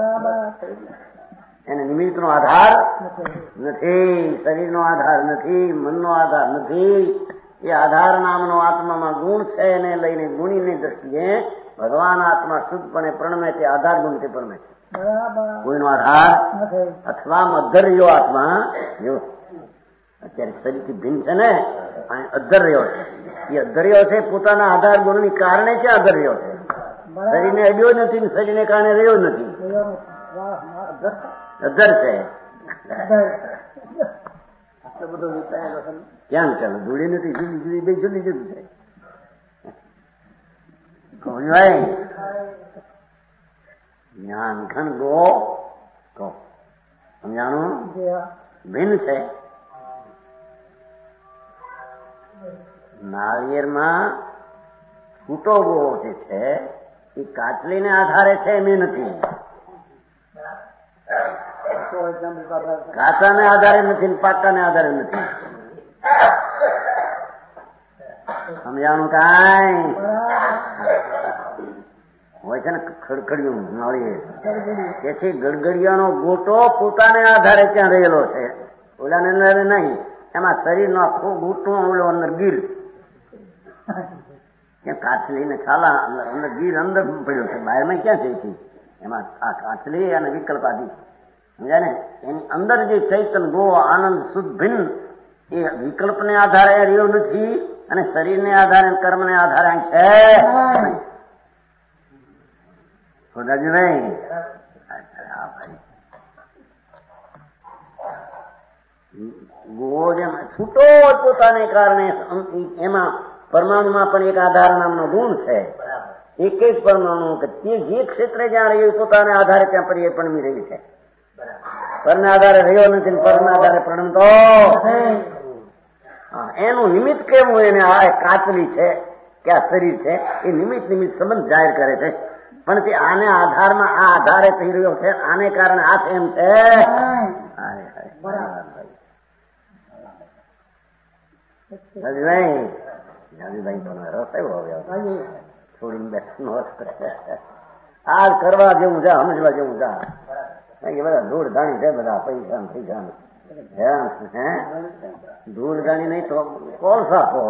એને નિમિત્તનો આધાર નથી, શરીરનો આધાર નથી, મનનો આધાર નથી. એ આધાર નામનો આત્મામાં ગુણ છે એને લઈને ગુણીની દ્રષ્ટિએ ભગવાન આત્મા શુદ્ધપણે પ્રણમે તે આધાર ગુણ તે પરમે છે. કોઈનો આધાર અથવા મધ્ય રહ્યો આત્મા જો અત્યારે શરીરથી ભિન્ન છે ને અધર રહ્યો છે. એ અધર રહ્યો છે પોતાના આધાર ગુણની કારણે ક્યાં અધર રહ્યો છે? શરીરને અડ્યો નથી, શરીરને કારણે રહ્યો નથી, અધર છે. ક્યાં ચાલો જોડી નથી, જુદી જુદી બે જુદી જુદી છે. જ્ઞાન ઘન ગો કહો સમજાણું ભિન્ન છે. નાળિયેરમાં છૂટો ગો જે છે એ કાચલીને આધારે છે એમ નથી, કાચાને આધારે નથી, પાકાને આધારે નથી. સમજાણું કાંઈ હોય છે ને ખડખડિયું નાળિયેર કે છે ગડગડિયાનો ગોટો પોતાને આધારે ત્યાં રહેલો છે, ઓલાને અંદર નહીં. એમાં શરીરનો આખો ગોટો ઓલો અંદર ગીર ત્યાં કાચલી ને છાલા અંદર ગીર અંદર પડ્યો છે, બહારમાં ક્યાં છે? એમાં આ કાચલી અને વિકલ્પ આદિ સમજાય ને એની અંદર જે ચૈતન ગો આનંદ શુદ્ધ ભિન્ન એ વિકલ્પને આધારે રહ્યો નથી અને શરીરને આધારે કર્મને આધારે છે. નહીં ગો જેમ છૂટો પોતાને કારણે એમાં પરમાણુમાં પણ એક આધાર નામનો ગુણ છે. એક એક પરમાણુ કે તે જે ક્ષેત્રે જ્યાં રહ્યું પોતાના આધારે ત્યાં પરિપણમી રહી છે. પરને આધારે રહ્યો નથી, પરના આધારે પ્રણમતો એનું નિમિત્ત કેવું એને આ કાચલી છે કે આ શરીર છે એ નિમિત્ત નિમિત્ત સંબંધ જાહેર કરે છે. પણ તે આને આધારમાં આ આધારે થઈ રહ્યો છે, આને કારણે આ એમ છે. છોડીને બેસનો આ કરવા જેવું છે, સમજવા જેવું છે. બધા ધૂળ ધાણી છે, બધા પૈસા પૈસા હે ધૂળ ધાણી નહીં તો કોલસા કહો.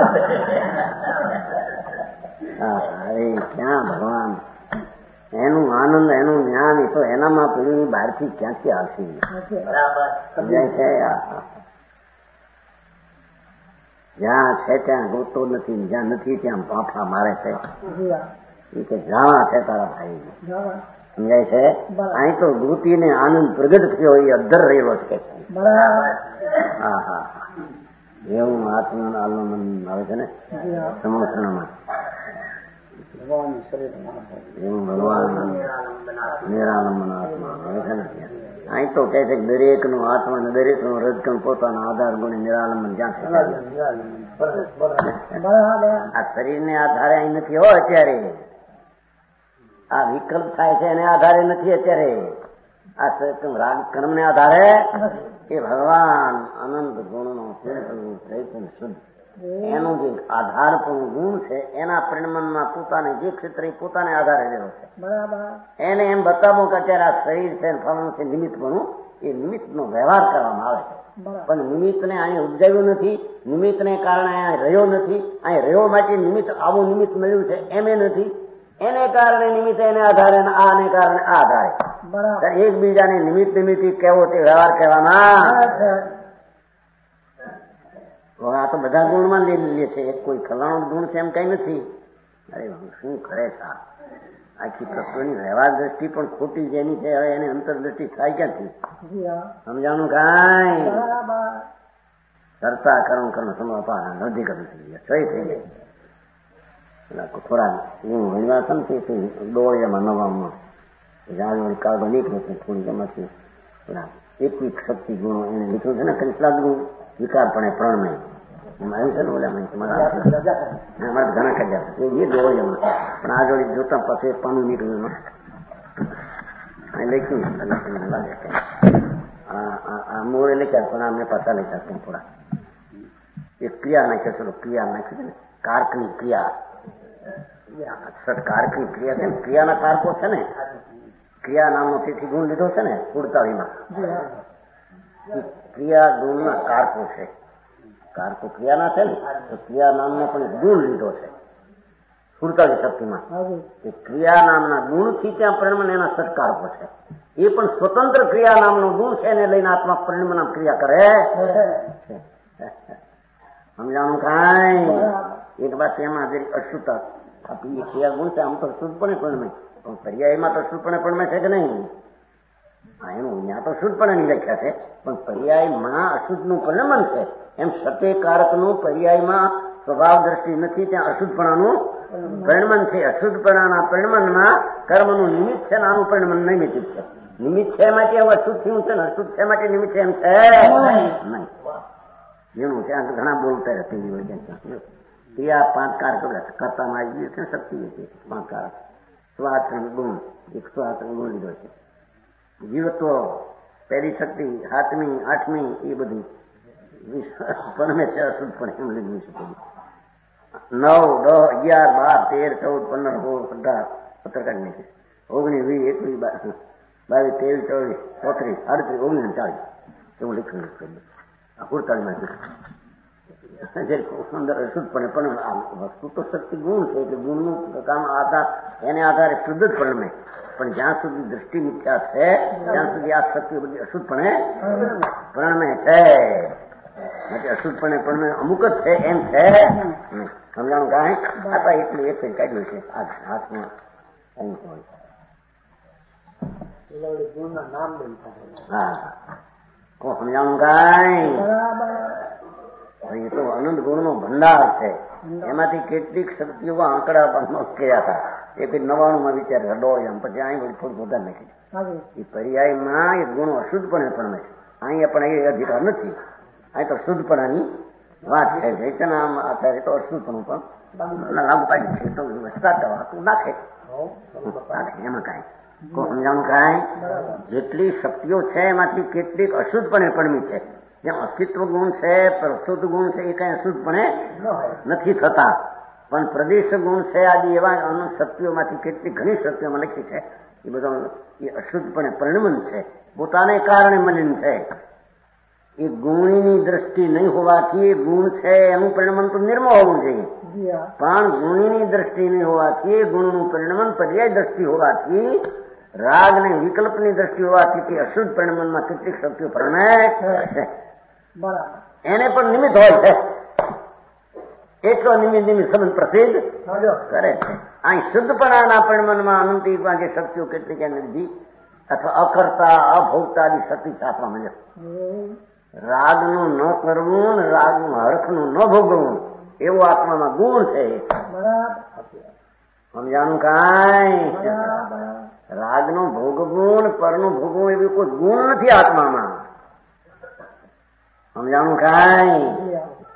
અરે ક્યાં ભગવાન એનું આનંદ એનું જ્ઞાન એ તો એનામાં પેલી બહારથી ક્યાંથી આવશે? સમજાય છે? જ્યાં છે ત્યાં ગોતો નથી, જ્યાં નથી ત્યાં ફાંફા મારે છે. એ કે જાવા છે તારા ભાઈ, સમજાય છે? અહીં તો વૃત્તિને આનંદ પ્રગટ થયો એ અધર રહેલો છે. હા હા એવું આત્માનું આલમન આવે છે ને સમોસણમાં. એવું ભગવાન નિરાલંબન આત્મા આવે છે ને. અહીં તો કહે છે કે દરેક નું આત્મા ને દરેક નું રજકણ પોતાના આધાર ગુણે નિરાલંબન જ્યાં છે. આ શરીરને આધારે અહીં નથી હો અત્યારે. આ વિકલ્પ થાય છે એને આધારે નથી અત્યારે. આ રાગ કર્મ ને આધારે એ ભગવાન અનંત ગુણનો ચૈતન્ય શુદ્ધ એનું જે આધાર પણ ગુણ છે એના પરિણમનમાં પોતાને જે ક્ષેત્ર પોતાને આધારે રહ્યો છે. એને એમ બતાવો કે અત્યારે આ શરીર છે ફળનું છે નિમિત્ત પણ એ નિમિત્ત નો વ્યવહાર કરવામાં આવે છે. પણ નિમિત્તને અહીં ઉપજાવ્યું નથી, નિમિત્તને કારણે અહીંયા રહ્યો નથી, અહીં રહ્યો માટે નિમિત્ત આવું નિમિત્ત મળ્યું છે એમ એ નથી. એને કારણે નિમિત્ત એને આધારે આને કારણે આ આધારે એકબીજાને નિમિત્ત નિમિત્ત કેવો તે વ્યવહાર કહેવામાં. આ તો બધા ગુણમાં લઈ લે છે, એક કોઈ ખલાણો ગુણ છે એમ કઈ નથી. અરે શું કરે છે આખી તત્વની વ્યવહાર દ્રષ્ટિ પણ ખોટી જેની છે હવે એને અંતરદ્રષ્ટિ થાય ક્યાંથી? સમજાણું કાંઈ કરતા કરું કરું સમપા નજીક જ થઈ ગયા સહી થઈ ગઈ. થોડા હું વહીવા સમથી ડોળિયામાં નવામાં જાણ કાળો નીકળે છે થોડી એમાંથી એકવીસ શક્તિ ગુણો એને લીધું છે ને કેટલાક ગુણ વિકારપણે પ્રણમે એમાં છે ને ઓલા અમારે ઘણા કર્યા છે એ ડોળિયામાં પણ આ જોડી જોતા પછી પાનું નીકળ્યું એમાં લખ્યું લાગે કે આ મોડે લખ્યા પણ અમને પાછા લખ્યા છે થોડા એ ક્રિયા નાખ્યો ચલો ક્રિયા નાખ્યું છે ને કારકની ક્રિયા કારકની ક્રિયા છે ને ક્રિયાના કારકો છે ને ક્રિયા નામનો તેથી ગુણ લીધો છે ને સુડતાળીમાં ક્રિયા ગુણના કારકો છે. કારકો ક્રિયાના છે ને તો ક્રિયા નામનો પણ ગુણ લીધો છે સુડતાલીસ શક્તિમાં એ ક્રિયા નામના ગુણથી ત્યાં પરિણમન એના સત્કારકો છે. એ પણ સ્વતંત્ર ક્રિયા નામનો ગુણ છે એને લઈને આત્મા પરિણમન ક્રિયા કરે. સમજાણું કાંઈ? એક વાત એમાં જરી અશુદ્ધતા આપી ક્રિયા ગુણ છે. આમ તો શુદ્ધપણે પરિણમે, પણ પર્યાયમાં તો શુદ્ધપણે પરિણમે છે કે નહીં? હા, એનું અહીંયા તો શુદ્ધપણાની વ્યાખ્યા છે, પણ પર્યાયમાં અશુદ્ધનું પરિણમન છે. એમ સત્યકારકનું પર્યાયમાં સ્વભાવ દ્રષ્ટિ નથી, ત્યાં અશુદ્ધપણાનું પરિણમન છે. અશુદ્ધપણાના પરિણમનમાં કર્મનું નિમિત્ત છે, આનું પરિણમન નૈમિત્તિક છે. નિમિત્ત છે માટે હવે અશુદ્ધ થયું છે ને અશુદ્ધ છે માટે નિમિત્ત એમ છે નહીં. જેનું ત્યાં ઘણા બોલતા રહેતી હોય ક્રિયા પાંચ કાર કરતામાં આવી ગયું છે, શક્તિ છે પાંચ કાર. સ્વાચન ગુણ, એક સ્વાચન ગુણ લીધો છે. જીવત્વ પહેલી શક્તિ, સાતમી આઠમી એ બધી પરમે છે અશુદ્ધ પણ એમ લીધું છે. નવ દસ અગિયાર બાર તેર ચૌદ પંદર સોળ અઢાર સત્તર કાઢી નાખી, ઓગણીસ વીસ એકવીસ બાવીસ ત્રેવીસ ચોવીસ ચોત્રીસ આડત્રીસ ઓગણીસ ચાલીસ એવું લખ્યું છે. સુડતાલીસ અંદર અશુદ્ધપણે પણ આ વસ્તુ તો શક્તિ ગુણ છે એટલે ગુણનું કામ આધાર એને આધારે શુદ્ધ જ પરિણમે. પણ જ્યાં સુધી દ્રષ્ટિ મિથ્યા છે ત્યાં સુધી આ શક્તિ બધી અશુદ્ધપણે પરિણમે છે. અશુદ્ધપણે પણ અમુક જ છે એમ છે. સમજાણું કાંઈ? આપણા એટલું એક કાઢ્યું છે હાથમાં. હા, સમજાણું કાંઈ? એ તો અનંત ગુણનો ભંડાર છે. એમાંથી કેટલીક શક્તિઓ આંકડા પણ કર્યા હતા. એ કઈ નવાણું માં વિચાર રડોળી આમ પછી અહીં વળી થોડું વધારે નાખી. એ પર્યાયમાં એ ગુણો અશુદ્ધપણે પણ છે. અહીંયા પણ એ અધિકાર નથી. અહીં તો શુદ્ધપણાની વાત છે. ચૈતન્ય આધારે તો અશુદ્ધપણું પણ લાગુ પાડી છે. તો વ્યવસ્થા તું નાખે નાખે એમાં કાંઈ સમજાણું કાંઈ? જેટલી શક્તિઓ છે એમાંથી કેટલીક અશુદ્ધપણે પડમી છે. જેમ અસ્તિત્વ ગુણ છે, પ્રશુદ્ધ ગુણ છે, એ કઈ અશુદ્ધપણે નથી થતા. પણ પ્રદેશ ગુણ છે આદિ એવા અનંત શક્તિઓમાંથી કેટલીક ઘણી શક્તિઓમાં લખી છે એ બધા એ અશુદ્ધપણે પરિણમન છે. પોતાને કારણે મલિન છે. એ ગુણીની દ્રષ્ટિ નહીં હોવાથી એ ગુણ છે એનું પરિણમન તો નિર્મળ હોવું જોઈએ. પણ ગુણીની દ્રષ્ટિ નહીં હોવાથી એ ગુણનું પરિણમન પર્યાય દ્રષ્ટિ હોવાથી રાગ ને વિકલ્પની દ્રષ્ટિ હોવાથી તે અશુદ્ધ પરિણમનમાં કેટલીક શક્તિઓ પરિણમે છે. એને પણ નિમિત્ત હોય છે. એટલો નિમિત્ત નિમિત્ત સંબંધ પ્રસિદ્ધ કરે છે. અહીં શુદ્ધપણાના પરિણમનમાં અનંતિમાં જે શક્તિઓ કેટલીક એને લીધી અથવા અકર્તા અભોગતા આદિ શક્તિ છાપવા મળે. રાગનું ન કરવું, રાગનું હરખનું ન ભોગવવું એવો આત્મામાં ગુણ છે. સમજાણું કાંઈ? રાગનું ભોગવું પરનું ભોગવું એવી કોઈ ગુણ નથી આત્મામાં. સમજાણું કાંઈ?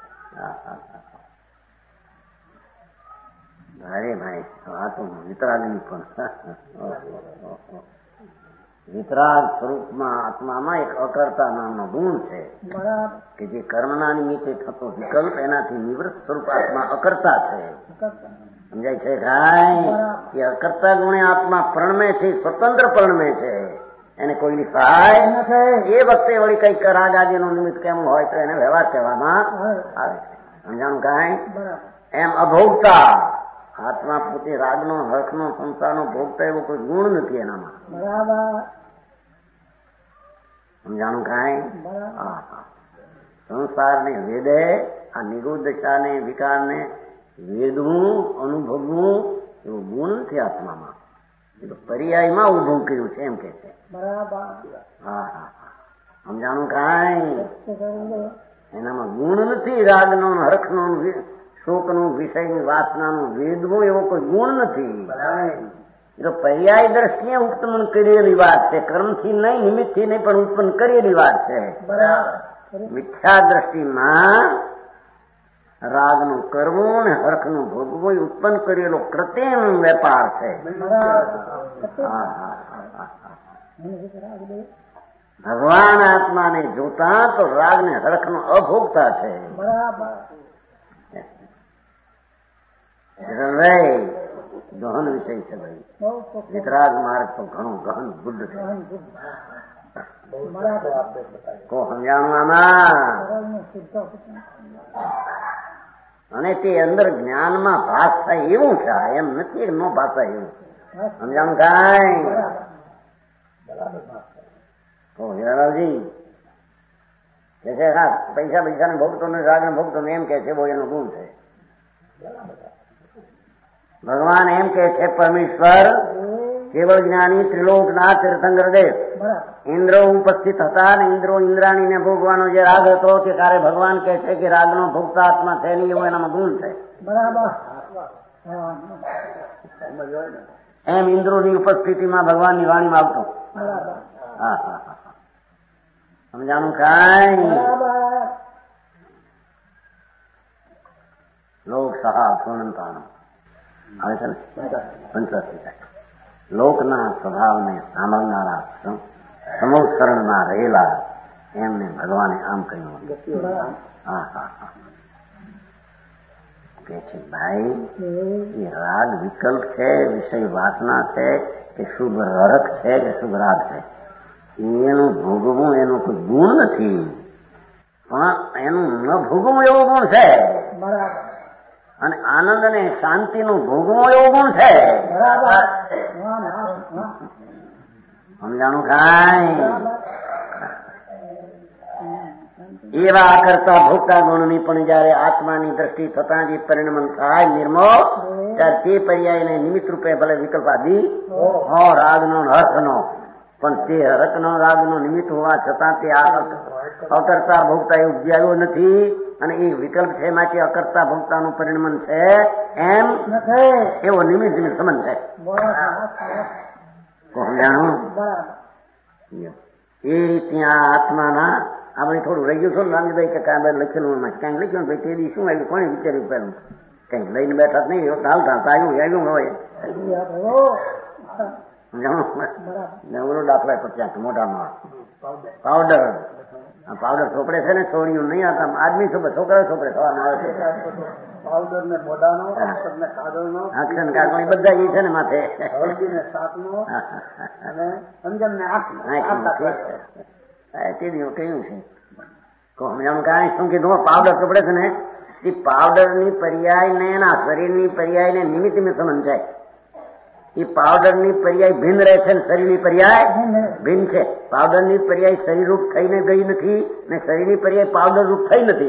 અરે ભાઈ આ તો વિતરાગની પણ વિતરાગ સ્વરૂપમાં આત્મામાં એક અકર્તા નામનો ગુણ છે કે જે કર્મના નિમિત્તે થતો વિકલ્પ એનાથી નિવૃત્ત સ્વરૂપ આત્મા અકર્તા છે. સમજાય છે કાંઈ? એ અકર્તા ગુણે આત્મા પ્રણમે છે, સ્વતંત્ર પ્રણમે છે. એને કોઈની સહાય એ વખતે વળી કઈક રાગ આદિનું નિમિત્ત કેમ હોય તો એને વ્યવહાર કહેવામાં આવે છે. સમજાણું કાંઈ? એમ અભોગતા આત્મા પોતે રાગનો હર્ષનો સંસારનો ભોગતા એવો કોઈ ગુણ નથી એનામાં. સમજાણું કાંઈ? હા હા. સંસારને વેદે આ નિરોધશાને વિકારને વેદવું અનુભવવું એવો ગુણ નથી આત્મામાં. એ તો પર્યાયમાં ઉભું કર્યું છે એમ કે છે. હા હા. સમજાણું કાંઈ? એનામાં ગુણ નથી. રાગનો હરખનો શોકનું વિષયની વાસનાનું વેદવું એવો કોઈ ગુણ નથી. એ તો પર્યાય દ્રષ્ટિએ ઉત્પન્ન કરેલી વાત છે. કર્મથી નહીં, નિમિત્તથી નહીં, પણ ઉત્પન્ન કરેલી વાત છે. મિથ્યા દ્રષ્ટિમાં રાગનું કરવું ને હરખનું ભોગવું એ ઉત્પન્ન કરેલો કૃત્રિમ વેપાર છે. ભગવાન આત્માને જોતા તો રાગ ને હરખનો અભોગતા છે. ગહન વિષય છે ભાઈ. વિતરાગ માર્ગ તો ઘણું ગહન બુદ્ધ છે. કો સમજાણું આમાં? અને તે અંદર જ્ઞાનમાં ભાસ થાય એવું છે, એમ નથી ન ભાષાય એવું. સમજાણું કાંઈ? હિરાલાલજી કે છે હા પૈસા પૈસા ને ભોગતો ને રાગ ને ભોગતો ને એમ કે છે બહુ એનો ગુણ છે. ભગવાન એમ કે છે પરમેશ્વર કેવળ જ્ઞાની ત્રિલોકના તીર્થંકર દેવ ઇન્દ્રો ઉપસ્થિત હતા ને ઇન્દ્રો ઇન્દ્રાણીને ભોગવાનો જે રાગ હતો તે કારે ભગવાન કે છે કે રાગનો ભોગતા આત્મા છે નહીં એવું એનામાં ગુણ છે. બરાબર. એમ ઇન્દ્રોની ઉપસ્થિતિમાં ભગવાનની વાણીમાં આવતું. હા હા હા સમજાણું કાંઈ? લોક સહા પૂર્ણતાનો આવે છે ને પંચાસી લોકના સ્વભાવને સાંભળનારા સમોસરણમાં રહેલા એમને ભગવાને આમ કહ્યું. હા હા હા કે છે ભાઈ એ રાગ વિકલ્પ છે, વિષય વાસના છે કે શુભ રરક છે કે શુભ રાગ છે, એનું ભોગવું એનો કોઈ ગુણ નથી, પણ એનું ન ભોગવું એવો ગુણ છે. અને આનંદ અને શાંતિનું ભોગવું એવો ગુણ છે. સમજાણું કાંઈ? એવા કરતા ભોગતા ગુણની પણ જયારે આત્માની દ્રષ્ટિ થતા જે પરિણમન થાય નિર્મો ત્યારે તે પર્યાયને નિમિત્ત રૂપે ભલે વિકલ્પ આદિ હો રાગનો હર્ષનો, પણ તે હરકનો રાગનો નિમિત્ત હોવા છતાં તે અકર્તા ભોગતા એ ઉપજાવ્યો નથી અને એ વિકલ્પ છે માટે અકર્તા ભોગતાનું પરિણમન છે એમ એવો નિમિત્ત નિમિત્ત સંબંધ છે. જાણો એ રીતે આ આત્માના આપણે થોડું રહી ગયું છું રામજીભાઈ કે કાંઈ લખેલું કાંઈક લખ્યું ભાઈ તે દી શું આવ્યું કોને વિચાર્યું પેલું કંઈક લઈને બેઠા જ નહીં હાલતા આવ્યું આવ્યું હોય ઓલો દાખલા પર ત્યાં મોઢામાં પાવડર પાવડર ચોપડે છે ને છોડ્યું નહીં હતા આદમી છો છોકરા છોકરે થવામાં આવે છે. પાવડર ને મોઢાનો અક્ષર ને કાગળનો અક્ષર ને કાગળ બધા એ છે ને માથે હળદી ને સાપનો અને અંજન ને આંખ તે દિવસ કહ્યું છે સમજાણું કાંઈ શું કીધું પાવડર ચોપડે છે ને એ પાવડર ની પર્યાય ને એના શરીરની પર્યાય ને નિમિત્ત નિમિત્ત સંબંધ છે. એ પાવડર ની પર્યાય ભિન્ન રહે છે, શરીરની પર્યાય ભિન્ન છે. પાવડર ની પર્યાય શરીર રૂપ થઈને ગઈ નથી ને શરીરની પર્યાય પાવડર રૂપ થઈ નથી.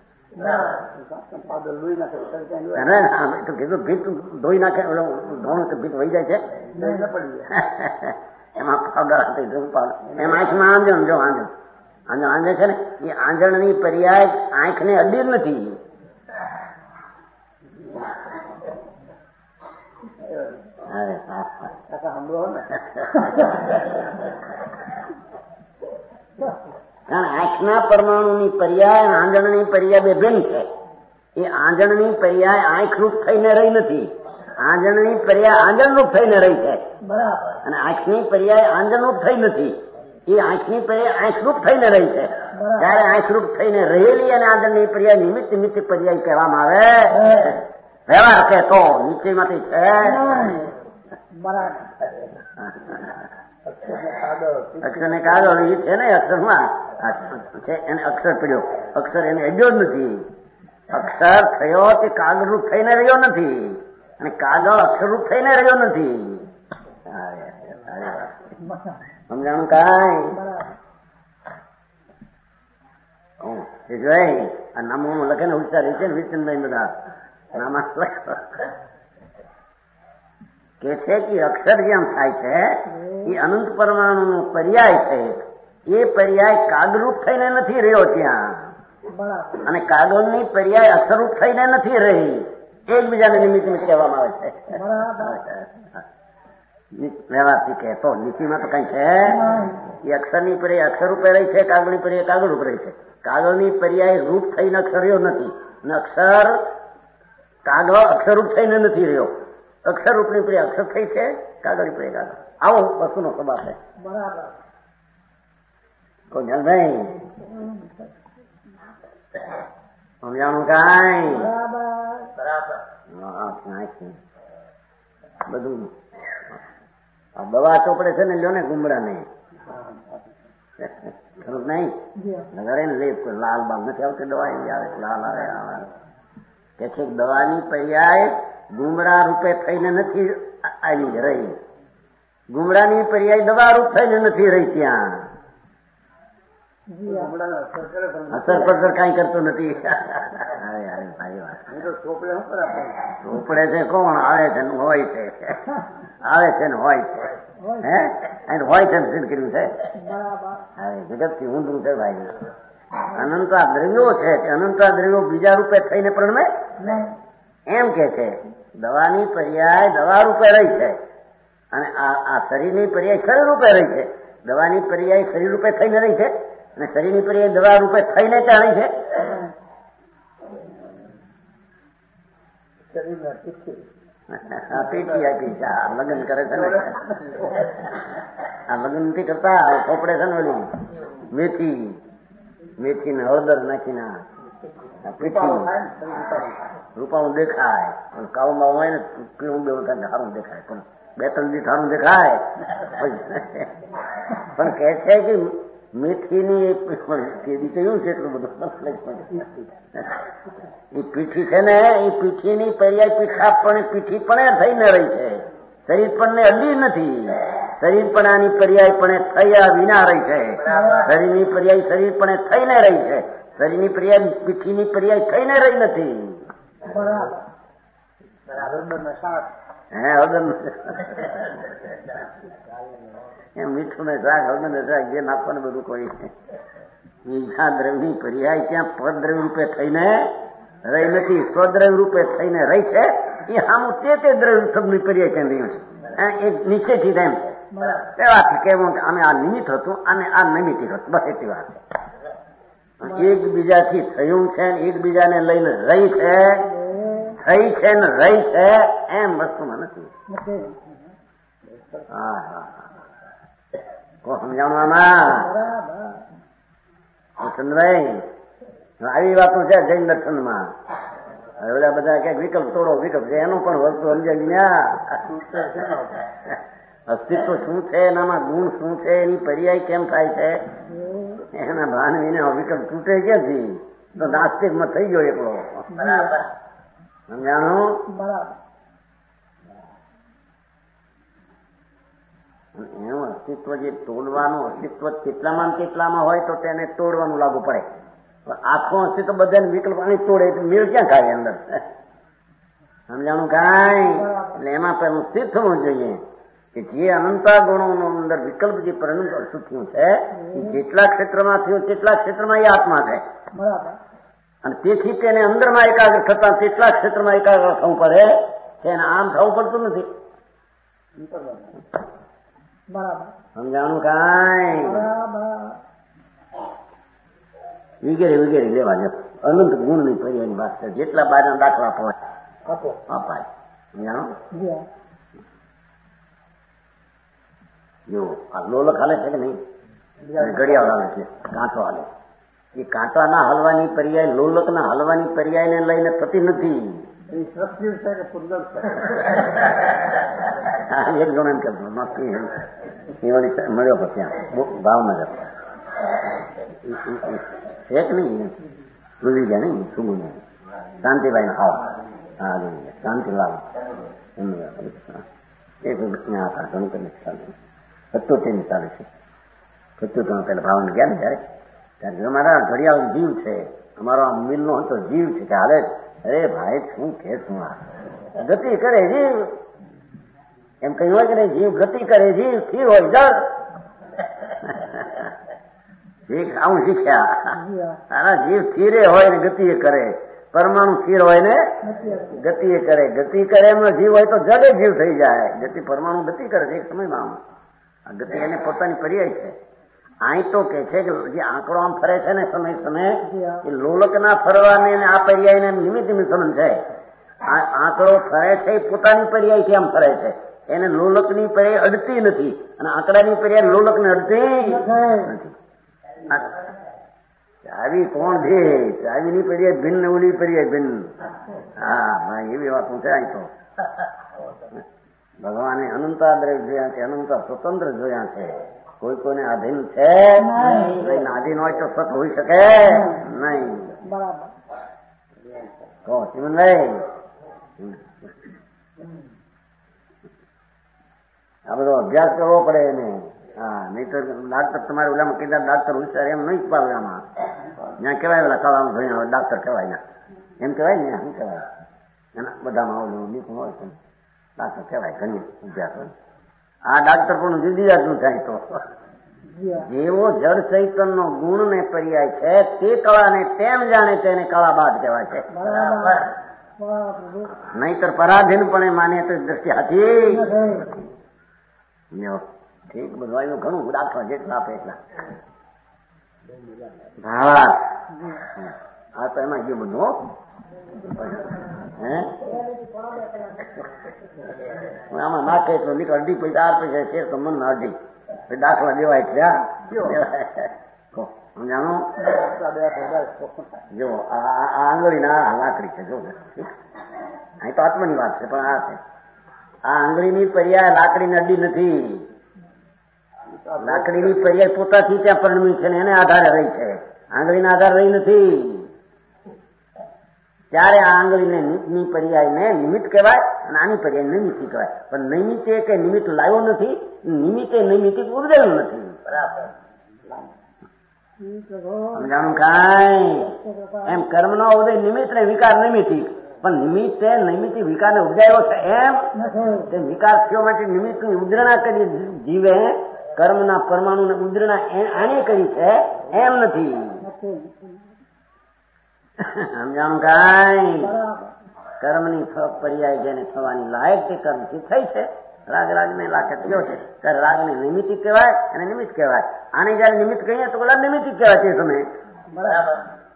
કીધું ભીત ધોઈ નાખે ધોણ ભીત વહી જાય છે એમાં પાવડર એમ આંખમાં આંજણ જો આંજણ આંજણ આંજણ છે ને એ આંજણ ની પર્યાય આંખ ને અડીર નથી. આંખના પરમાણુની પર્યાય આંજણની પર્યાય બે ભિન્ન છે. એ આંજણની પર્યાય આંખ રૂપ થઈને રહી નથી, આંજણની પર્યાય આંજણ રૂપ થઈને રહી છે અને આંખની પર્યાય આંજણ રૂપ થઈ નથી. એ આંખની પર્યાય આંખ રૂપ થઈને રહી છે. ત્યારે આંખ રૂપ થઈને રહેલી અને આંજણની પર્યાય નિમિત્ત નિમિત્ત પર્યાય કહેવામાં આવે. વ્યવહાર કે તો નીચેમાંથી છે અક્ષર ને કાગળ એ છે ને અક્ષરમાં એને અક્ષર પડ્યો, અક્ષર એને અડ્યો જ નથી. અક્ષર થયો તે કાગળ રૂપ થઈને રહ્યો નથી અને કાગળ અક્ષર રૂપ થઈને રહ્યો નથી. સમજાણું કાંઈ? એ જોઈ આ નામો લખે ને ઉચ્ચારી છે ને વિચનભાઈ બધા નામા કે છે કે અક્ષર જેમ થાય છે એ અનંત પરમાણુ નો પર્યાય છે. એ પર્યાય કાગળરૂપ થઈને નથી રહ્યો ત્યાં અને કાગળની પર્યાય અક્ષરરૂપ થઈને નથી રહી. એકબીજાને નિમિત્ત નિમિત્ત કહેવામાં આવે છે. વ્યવહારથી કે તો નીતિમાં તો કઈ છે એ અક્ષરની પર્યાય અક્ષર રૂપે રહી છે, કાગળની પર્યાય કાગળ રૂપ રહી છે. કાગળની પર્યાય રૂપ થઈને અક્ષર રહ્યો નથી અને અક્ષર કાગળ અક્ષરરૂપ થઈને નથી રહ્યો. અક્ષર રૂપની પ્રિય અક્ષર થઈ છે, કાગળ પ્રિય કાગળ. આવો વસ્તુનો સ્વભાવ છે. બરાબર. કોઈ નહીં સમજાણું કાંઈ? બરાબર. બધું દવા ચોપડે છે ને લ્યો ને ગુમડા ને ખરું નહીં લગાડે ને લે લાલ બાલ નથી આવતી દવા એવી આવે લાલ આવે આવે કે છે દવાની પર્યાય ગુમરા રૂપે થઈને નથી આવી રહી, ગુમરાની પર્યાય દવા રૂપ થઈને નથી રહી. ત્યાં અસર પસર કઈ કરતું નથી. ચોપડે છે કોણ આવે છે ને હોય છે, આવે છે ને હોય છે, હે હોય છે ને સિદ્ધ કર્યું છે. જગત થી ઊંધું છે ભાઈ. અનંતા દ્રવ્યો છે કે અનંતા દ્રવ્યો બીજા રૂપે થઈને પણ એમ કે છે દવાની પર્યાય દવા રૂપે રહી છે અને આ શરીરની પર્યાય શરીર રૂપે રહી છે. દવાની પર્યાય શરીર રૂપે થઈને રહી છે અને શરીરની પર્યાય દવા રૂપે થઈને ક્યાં રહી છે? પીઠી આપી છે. આ લગ્ન કરે છે ને, આ લગ્ન નથી કરતા, ચોપડે છે ને ઓલી મેથી મેથી ને હળદર નાખીને પીઠી રૂપાનું દેખાય. કાળુમાં હોય ને પીળું બે વખત સારું દેખાય, પણ બે ત્રણ દિવસ સારું દેખાય. પણ કે છે કે મેથીની કેદી કહ્યું છે એટલું બધું એ પીઠી છે ને, એ પીઠીની પર્યાય પીઠા પણ પીઠી પણ થઈને રહી છે. શરીર પણ અડી નથી. શરીર પણ આની પર્યાય પણ થયા વિના રહી છે. શરીરની પર્યાય શરીર પણ થઈને રહી છે. શરીરની પર્યાય પીઠીની પર્યાય થઈને રહી નથી. હે હળદર એમ મીઠું ને શાક હળદર ને શાક જે નાખવાનું બધું કોઈ છે. બીજા દ્રવ્યની પર્યાય ત્યાં પરદ્રવ્ય રૂપે થઈને રહી નથી, સ્વદ્રવ્ય રૂપે થઈને રહી છે. એ આમ તે તે દ્રવ્ય શબ્દની પર્યાય ત્યાં રહ્યું છે. એ નીચેથી તેમ છે એવાથી કેવું કે અમે આ નિમિત્ત હતું અને આ નિમિત્ત હતું, બસ એટલી વાત છે. એકબીજાથી થયું છે, એકબીજાને લઈને રહી છે, થઈ છે ને રહી છે એમ વસ્તુમાં નથી. હા હા કોઈ સમજાવવામાં ચંદ્રભાઈ આવી વાતો છે જૈન દર્શનમાં. ઓલા બધા ક્યાંક વિકલ્પ તોડો વિકલ્પ છે, એનું પણ વસ્તુ સમજાવી. અસ્તિત્વ શું છે, એનામાં ગુણ શું છે, એની પર્યાય કેમ થાય છે, એના ભાન વિના વિકલ્પ તૂટે ક્યાંથી? તો નાસ્તિકમાં થઈ ગયો એકલો. સમજાણું? એનું અસ્તિત્વ જે તોડવાનું અસ્તિત્વ કેટલામાં કેટલામાં હોય તો તેને તોડવાનું લાગુ પડે. આખું અસ્તિત્વ બધાને વિકલ્પ આની તોડે એટલે મેળ ક્યાં ખાય અંદર? સમજાણું કાંઈ? એટલે એમાં પેલું સ્થિર થવું જોઈએ કે જે અનંતા ગુણોનો અંદર વિકલ્પ જે પરિણત અસુર થયું છે એ જેટલા ક્ષેત્રમાં થયું તેટલા ક્ષેત્રમાં એ આત્મા છે. અને તેથી તેને અંદરમાં એકાગ્ર થતા તેટલા ક્ષેત્રમાં એકાગ્ર થવું પડે, તેને આમ થવું પડતું નથી. સમજાણું કાંઈ? વગેરે વગેરે લેવા છે. અનંત ગુણની પર્યાયની વાત છે. જેટલા બારના દાખલા પહોંચે અપાય. સમજાણું? જો આ લોલક હાલે છે કે નહીં? ઘડિયાળ હાલે છે, કાંટો હાલે. એ કાંટાના હલવાની પર્યાય લોલકના હલવાની પર્યાયને લઈને થતી નથી. એક જણ કરતો નક્કી મળ્યો પછી ભાવનગર એક નહીં ભૂલી ગયા નહીં સુગું શાંતિભાઈ ખાવ હા શાંતિલાલ એક ત્યાં હતા ઘણું કઈ ચાલે સત્યોતેર ચાલે છે. સત્યોતેર પેલા ભાવનગર ગયા ને ત્યારે ત્યારે અમારા ઘડિયાળ જીવ છે, અમારો આ મિલનો હતો જીવ છે કે હાલે અરે ભાઈ શું કે શું આ ગતિ કરે જીવ એમ કહ્યું હોય કે નહીં? જીવ ગતિ કરે, જીવ સ્થિર હોય જળ. આવું શીખ્યા. આના જીવ સ્થિરે હોય ને ગતિ કરે, પરમાણુ સ્થિર હોય ને ગતિ કરે. ગતિ કરે એમનો જીવ હોય તો જગે જીવ થઈ જાય. ગતિ પરમાણુ ગતિ કરે છે એક સમયમાં. આ ગતિ એને પોતાની પર્યાય છે. અહીં તો કે છે કે જે આંકડો આમ ફરે છે ને સમય સમય એ લોલકના ફરવાને આ પર્યાયને નિમિત્ત નિમિત્ત સંબંધ છે. આ આંકડો ફરે છે એ પોતાની પર્યાય કેમ ફરે છે? એને લોલકની પર્યાય અડતી નથી અને આંકડાની પર્યાય લોલકને અડતી નથી. ચાવી કોણ છે? ચાવીની પર્યાય ભિન્ન, ઓલી પર્યાય ભિન્ન. હા એવી વાતો છે. અહીં તો ભગવાને અનંતા દ્રવ્ય જોયા છે, અનંતા સ્વતંત્ર જોયા છે. કોઈ કોઈને આધીન છે નહીં. આધીન હોય તો સત હોઈ શકે નહીં. બરાબર. કહો ચીમનભાઈ, આ બધો અભ્યાસ કરવો પડે એને. હા, નહીં તો ડાક્ટર તમારે ઓલામાં કીધા ડાક્ટર હોશિયાર એમ નહીં પાવે. આમાં ત્યાં કેવાય પેલા કળામાં જોઈને ડાક્ટર કહેવાય, એમ કેવાય ને, શું કહેવાય એના બધામાં ઓલું નીકળું હોય તો ડાક્ટર કહેવાય. ઘણી અભ્યાસ હોય. આ ડાક્ટર પણ જુદી જાતનું થાય. તો જેવો જળ ચૈતન નો ગુણ ને પર્યાય છે તે કળા ને તેમ જાણે તેને કળા બાદ કહેવાય છે. નહીતર પરાધીનપણે માને તો દ્રષ્ટિ હાથી. ઠીક, બધું ઘણું દાખલા જેટલા આપે એટલા. હા, આ તો એમાં ગયું બધું. હે આમાં નાખે તો નીકળ અઢી પૈસા આર પૈસા છે તો મન અઢી દાખલા દેવાય છે. સમજાણો? જો આ આંગળી ના લાકડી છે. જો અહીં તો આત્માની વાત છે, પણ આ છે આ આંગળીની પર્યાય લાકડીની અડી નથી. લાકડીની પર્યાય પોતાથી ત્યાં પરિણમી છે ને એને આધારે રહી છે. આંગળીના આધારે રહી નથી. ત્યારે આ આંગળીને ની પર્યાય ને નિમિત્ત કહેવાય અને આની પર્યાય નિમિત્ત કહેવાય. પણ નિમિત્તે કે નિમિત્ત લાવ્યો નથી, નિમિત્તે નિમિત્ત ઉર્જેલું નથી. બરાબર સમજાણું? કાંઈ એમ કર્મ નો ઉદય નિમિત્ત ને વિકાર નિમિત્તિક, પણ નિમિત્તે નિમિત્તિ વિકાર ને ઉપજાયો છે એમ તે વિકાર થયો માટે નિમિત્ત ની ઉદ્રણા કરી જીવે કર્મના પરમાણુ ને ઉદ્રણા આને કરી છે એમ નથી. સમજાણું? કાંઈ કર્મની પર્યાય જેને થવાની લાયક તે કર્મથી થઈ છે. રાગ રાગ ને લાખે થયો છે ત્યારે રાગ ને નિમિત્તિક કહેવાય અને નિમિત્ત કહેવાય. આને જયારે નિમિત્ત કહીએ તો પેલા નિમિત્તિક કહેવાય તે સમયે. બરાબર.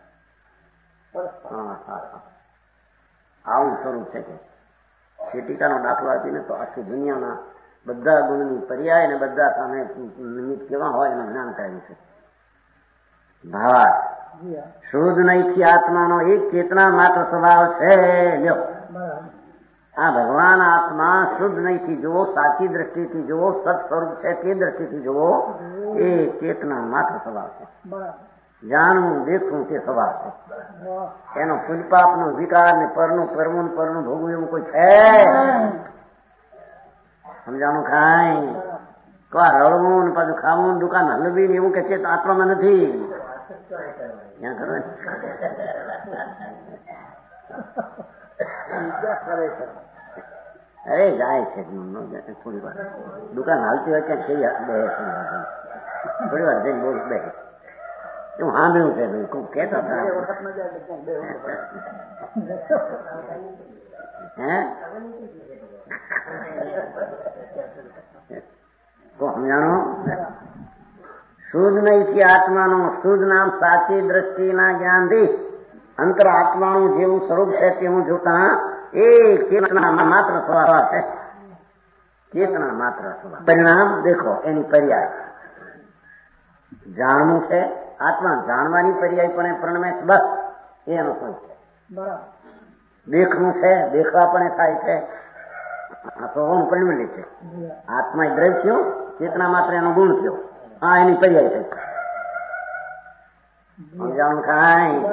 હા હા હા, આવું સ્વરૂપ છે કે શેટિકાનો દાખલો આપીને તો આખી દુનિયાના બધા ગુણની પર્યાય અને બધા સામે નિમિત્ત કેવા હોય એનું જ્ઞાન કર્યું છે. ભાવ શુદ્ધ નૈથી આત્માનો એક ચેતના માત્ર સ્વભાવ છે. લ્યો, આ ભગવાન આત્મા શુદ્ધ નૈથી જુઓ, સાચી દ્રષ્ટિથી જુઓ, સત સ્વરૂપ છે તે દ્રષ્ટિથી જુઓ, એ ચેતના માત્ર સ્વભાવ છે. જાણવું દેખવું તે સ્વભાવ છે. એનો પુલપાપનો વિકાર ને પરનું પરમું પરનું ભોગવું એવું કોઈ છે? સમજાણું? ખાય તો આ રડવું ને પાછું ખાવું, દુકાન હલવી ને એવું કે છે આત્મામાં નથી. ત્યાં ખરો અરે જાય છે થોડી વાર દુકાન હાલતી હોય ક્યાં બે થોડી વાર જઈને બોલ બે એવું સાંભળ્યું છે કોઈ કહેતા હતા. હે તો સમજાણો? શુદ્ધ નહીથી આત્માનો શુદ્ધ નામ સાચી દ્રષ્ટિના જ્ઞાનથી અંતર આત્માનું જેવું સ્વરૂપ છે તેવું જોતા એ ચેતના માત્ર સ્વભાવ છે. ચેતના માત્ર સ્વભાવ. પરિણામ દેખો એની પર્યાય જાણવું છે. આત્મા જાણવાની પર્યાય પણ પ્રણમે છે. બસ એનો સ્વરૂપ છે. દેખવું છે, દેખવા પણ થાય છે. આ સ્વભાવ પરિણમેલી છે. આત્મા એ દ્રવ્ય થયો, ચેતના માત્ર એનો ગુણ થયો. હા, એની પર્યાય છે. સમજાણું? કાંઈ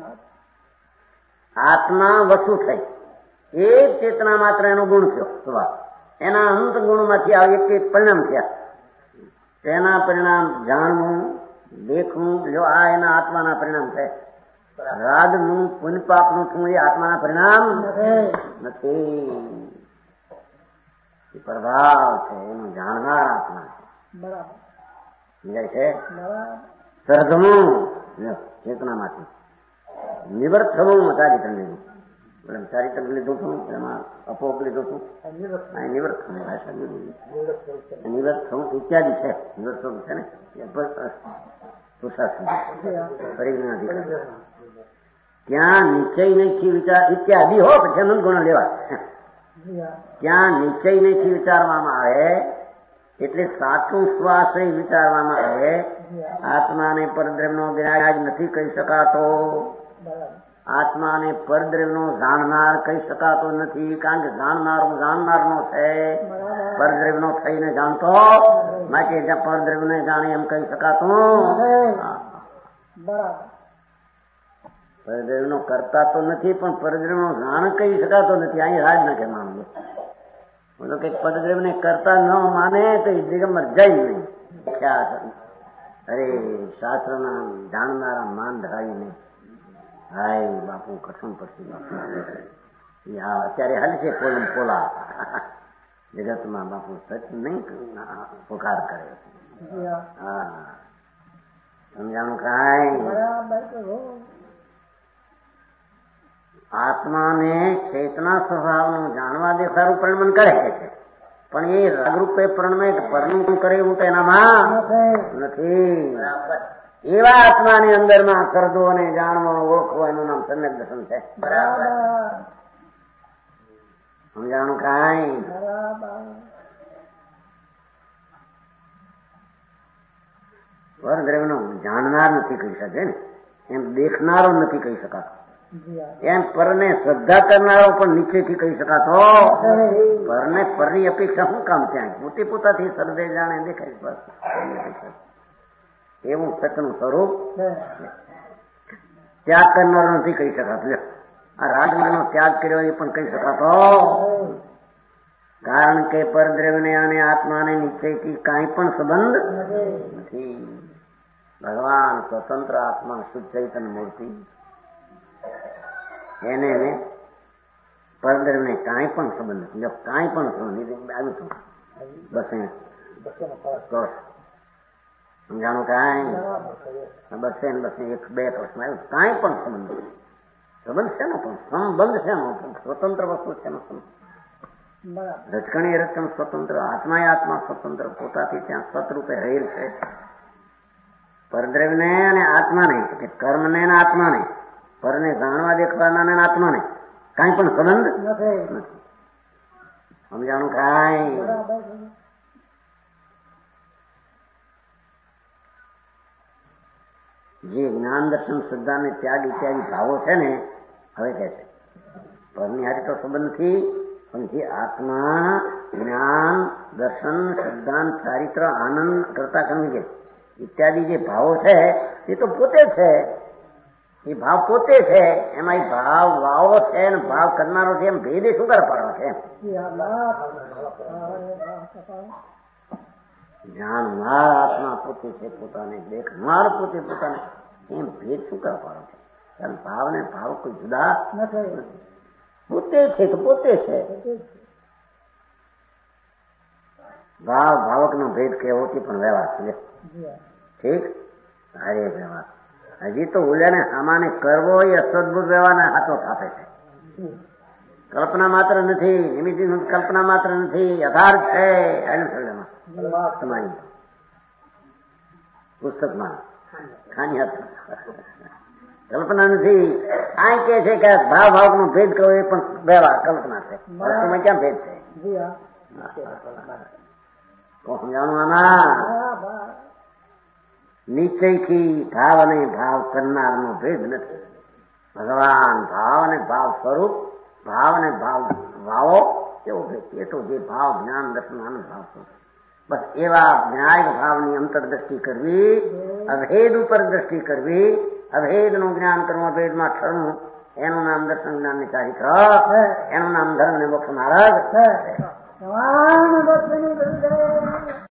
આત્મા વસ્તુ થઈ, એ ચેતના માત્ર એનો ગુણ થયો સ્વભાવ. એના અંત ગુણોમાંથી આવે એક એક પરિણામ થયા. તેના પરિણામ જાણવું, દેખવું, જો આ એના આત્માના પરિણામ છે. રાગનું પુનપાપનું થવું એ આત્માના પરિણામ નથી. એ પ્રભાવ છે, એનું જાણનાર આત્મા છે. બરાબર સમજાય છે? સર્જવું ચેતનામાંથી, નિવૃત્ત થવું ચારિત્ર લીધું. ચારિત્ર લીધું હતું એમાં અપોપ લીધું હતું. નિવૃત્ત થવું ભાષા લીધું. નિવૃત્ત થવું ઇત્યાદિ છે. નિવૃત્ત થવું છે ને પુરુષાર્થ પરિજ્ઞાધિકાર. ત્યાં નિશ્ચય નથી વિચાર ઇત્યાદિ હો પછી અનંત ગુણ લેવા. ત્યાં નિશ્ચય નથી વિચારવામાં આવે એટલે સાચું સ્વાશ્રય વિચારવામાં આવે. આત્માને પરદ્રવ્યનો જ્ઞાન નથી કહી શકાતો. આત્માને પરદ્રવ્યનો જાણનાર કહી શકાતો નથી, કારણ કે જાણનારો જાણનારનો છે, પરદ્રવ્યનો થઈને જાણતો માટે પરદ્રવ્યને જાણે એમ કહી શકાતું. પરદ્રવ્યનો કરતા તો નથી, પણ પરદ્રવ્યનો જાણ કહી શકાતો નથી. અહીં રાજ નાખે માનવું. બોલો કે પરદ્રવ્યને કરતા ન માને તો એ દિગંબર જાય નહીં. અરે શાસ્ત્રના જાણનારા માન ધરાવી નહીં. હાય બાપુ કસમ પડતી બાપુ. અત્યારે હાલશે પોલમ પોલા જગતમાં બાપુ સચ નહીં પુકાર કરે. હા સમજાણું કાંઈ? આત્માને ચેતના સ્વભાવનું જાણવા દેખાડું પ્રણમન કરે છે, પણ એ રાગરૂપે પ્રણમે પરનું કરે એવું તો એનામાં નથી. એવા આત્માની અંદરમાં કરદો અને જાણવાનો ઓળખવો એનું નામ સમ્યક દર્શન છે. બરાબર સમજાણું કાંઈ? પરદ્રવ્યનો જાણનાર નથી કહી શકે ને, એમ દેખનારો નથી કહી શકાતો, એમ પરને શ્રદ્ધા કરનારો પણ નીચેથી કહી શકાતો. પરને પરની અપેક્ષા શું કામ ત્યાં? પોતે પોતાથી સરદે જાણે દેખાય બસ. એવું સતનું સ્વરૂપ ત્યાગ કરનારો નથી કહી શકાતો. આ રાજમાનો ત્યાગ કર્યો એ પણ કહી શકાતો, કારણ કે પરદ્રવ્યને અને આત્માને નિશ્ચયથી કાંઈ પણ સંબંધ નથી. ભગવાન સ્વતંત્ર આત્મા શુદ્ધ ચૈતન્ય મૂર્તિ, એને પરદ્રવ્યને કાંઈ પણ સંબંધ નથી. કાંઈ પણ સંબંધ આવ્યું હતું બસ સમજાણું કાંઈ? બસે ને બસે એક બે પ્રશ્ન આવ્યું. કાંઈ પણ સંબંધ નથી. સંબંધ છે ને પણ સંબંધ છે ને સ્વતંત્ર વસ્તુ છે ને. રચકણી રચકણ સ્વતંત્ર, આત્મા આત્મા સ્વતંત્ર, પોતાથી ત્યાં સતરૂપે રહેલ છે. પરદ્રવ્યને અને આત્માને, કર્મને અને આત્માને, પરને જાણવા દેખવાના અને આત્માને કાંઈ પણ સંબંધ નથી. સમજાણું કાંઈ? જે જ્ઞાન દર્શન શ્રદ્ધા ને ત્યાગ ઇત્યાદિ ભાવો છે ને, હવે કહે છે પરની હારે તો સંબંધ નથી, પણ જે આત્મા જ્ઞાન દર્શન શ્રદ્ધા ચારિત્ર આનંદ કરતા કરવી ઇત્યાદિ જે ભાવો છે એ તો પોતે છે. એ ભાવ પોતે છે, એમાં એ ભાવ વાવો છે ને ભાવ કરનારો છે, એમ ભેદે શું કરે પાડવો છે? જાણનાર આત્મા પોતે છે પોતાને, દેખનાર પોતે પોતાને, એમ ભેદ શું કરે પાડવો છે? કારણ ભાવ ને ભાવ કોઈ જુદા નથી. પોતે છે તો પોતે છે. ભાવ ભાવક નો ભેદ કેવો છે પણ વ્યવહાર છે. ઠીક, અરે વ્યવહાર હજી તો ઉલ્યાને સામાને કરવો એ અસદભૂત વ્યવહારને હાથો થાપે છે. કલ્પના માત્ર નથી, નિમિત્ત કલ્પના માત્ર નથી, યથાર્થ છે. તમારી પુસ્તકમાં ખાની હાથ કલ્પના નથી. આ કે છે કે ભાવ ભાવ નો ભેદ કરો એ પણ વ્યવહાર કલ્પના છે. વસ્તુમાં ક્યાં ભેદ છે? સમજાણું આમાં? નિશ્ચયથી ભાવ અને ભાવ કરનાર નો ભેદ નથી. ભગવાન ભાવ અને ભાવ સ્વરૂપ, ભાવ અને ભાવ ભાવો એવો ભેદ. એ તો જે ભાવ જ્ઞાન દર્શન આનંદ ભાવ સ્વરૂપ, બસ એવા જ્ઞાયક ભાવની અંતરદ્રષ્ટિ કરવી, અભેદ ઉપર દ્રષ્ટિ કરવી, અભેદ નું જ્ઞાન કરવું, અભેદમાં ઠરવું, એનું નામ દર્શન જ્ઞાન ની ચારિત્ર, એનું નામ ધર્મ ને મોક્ષ માર્ગ.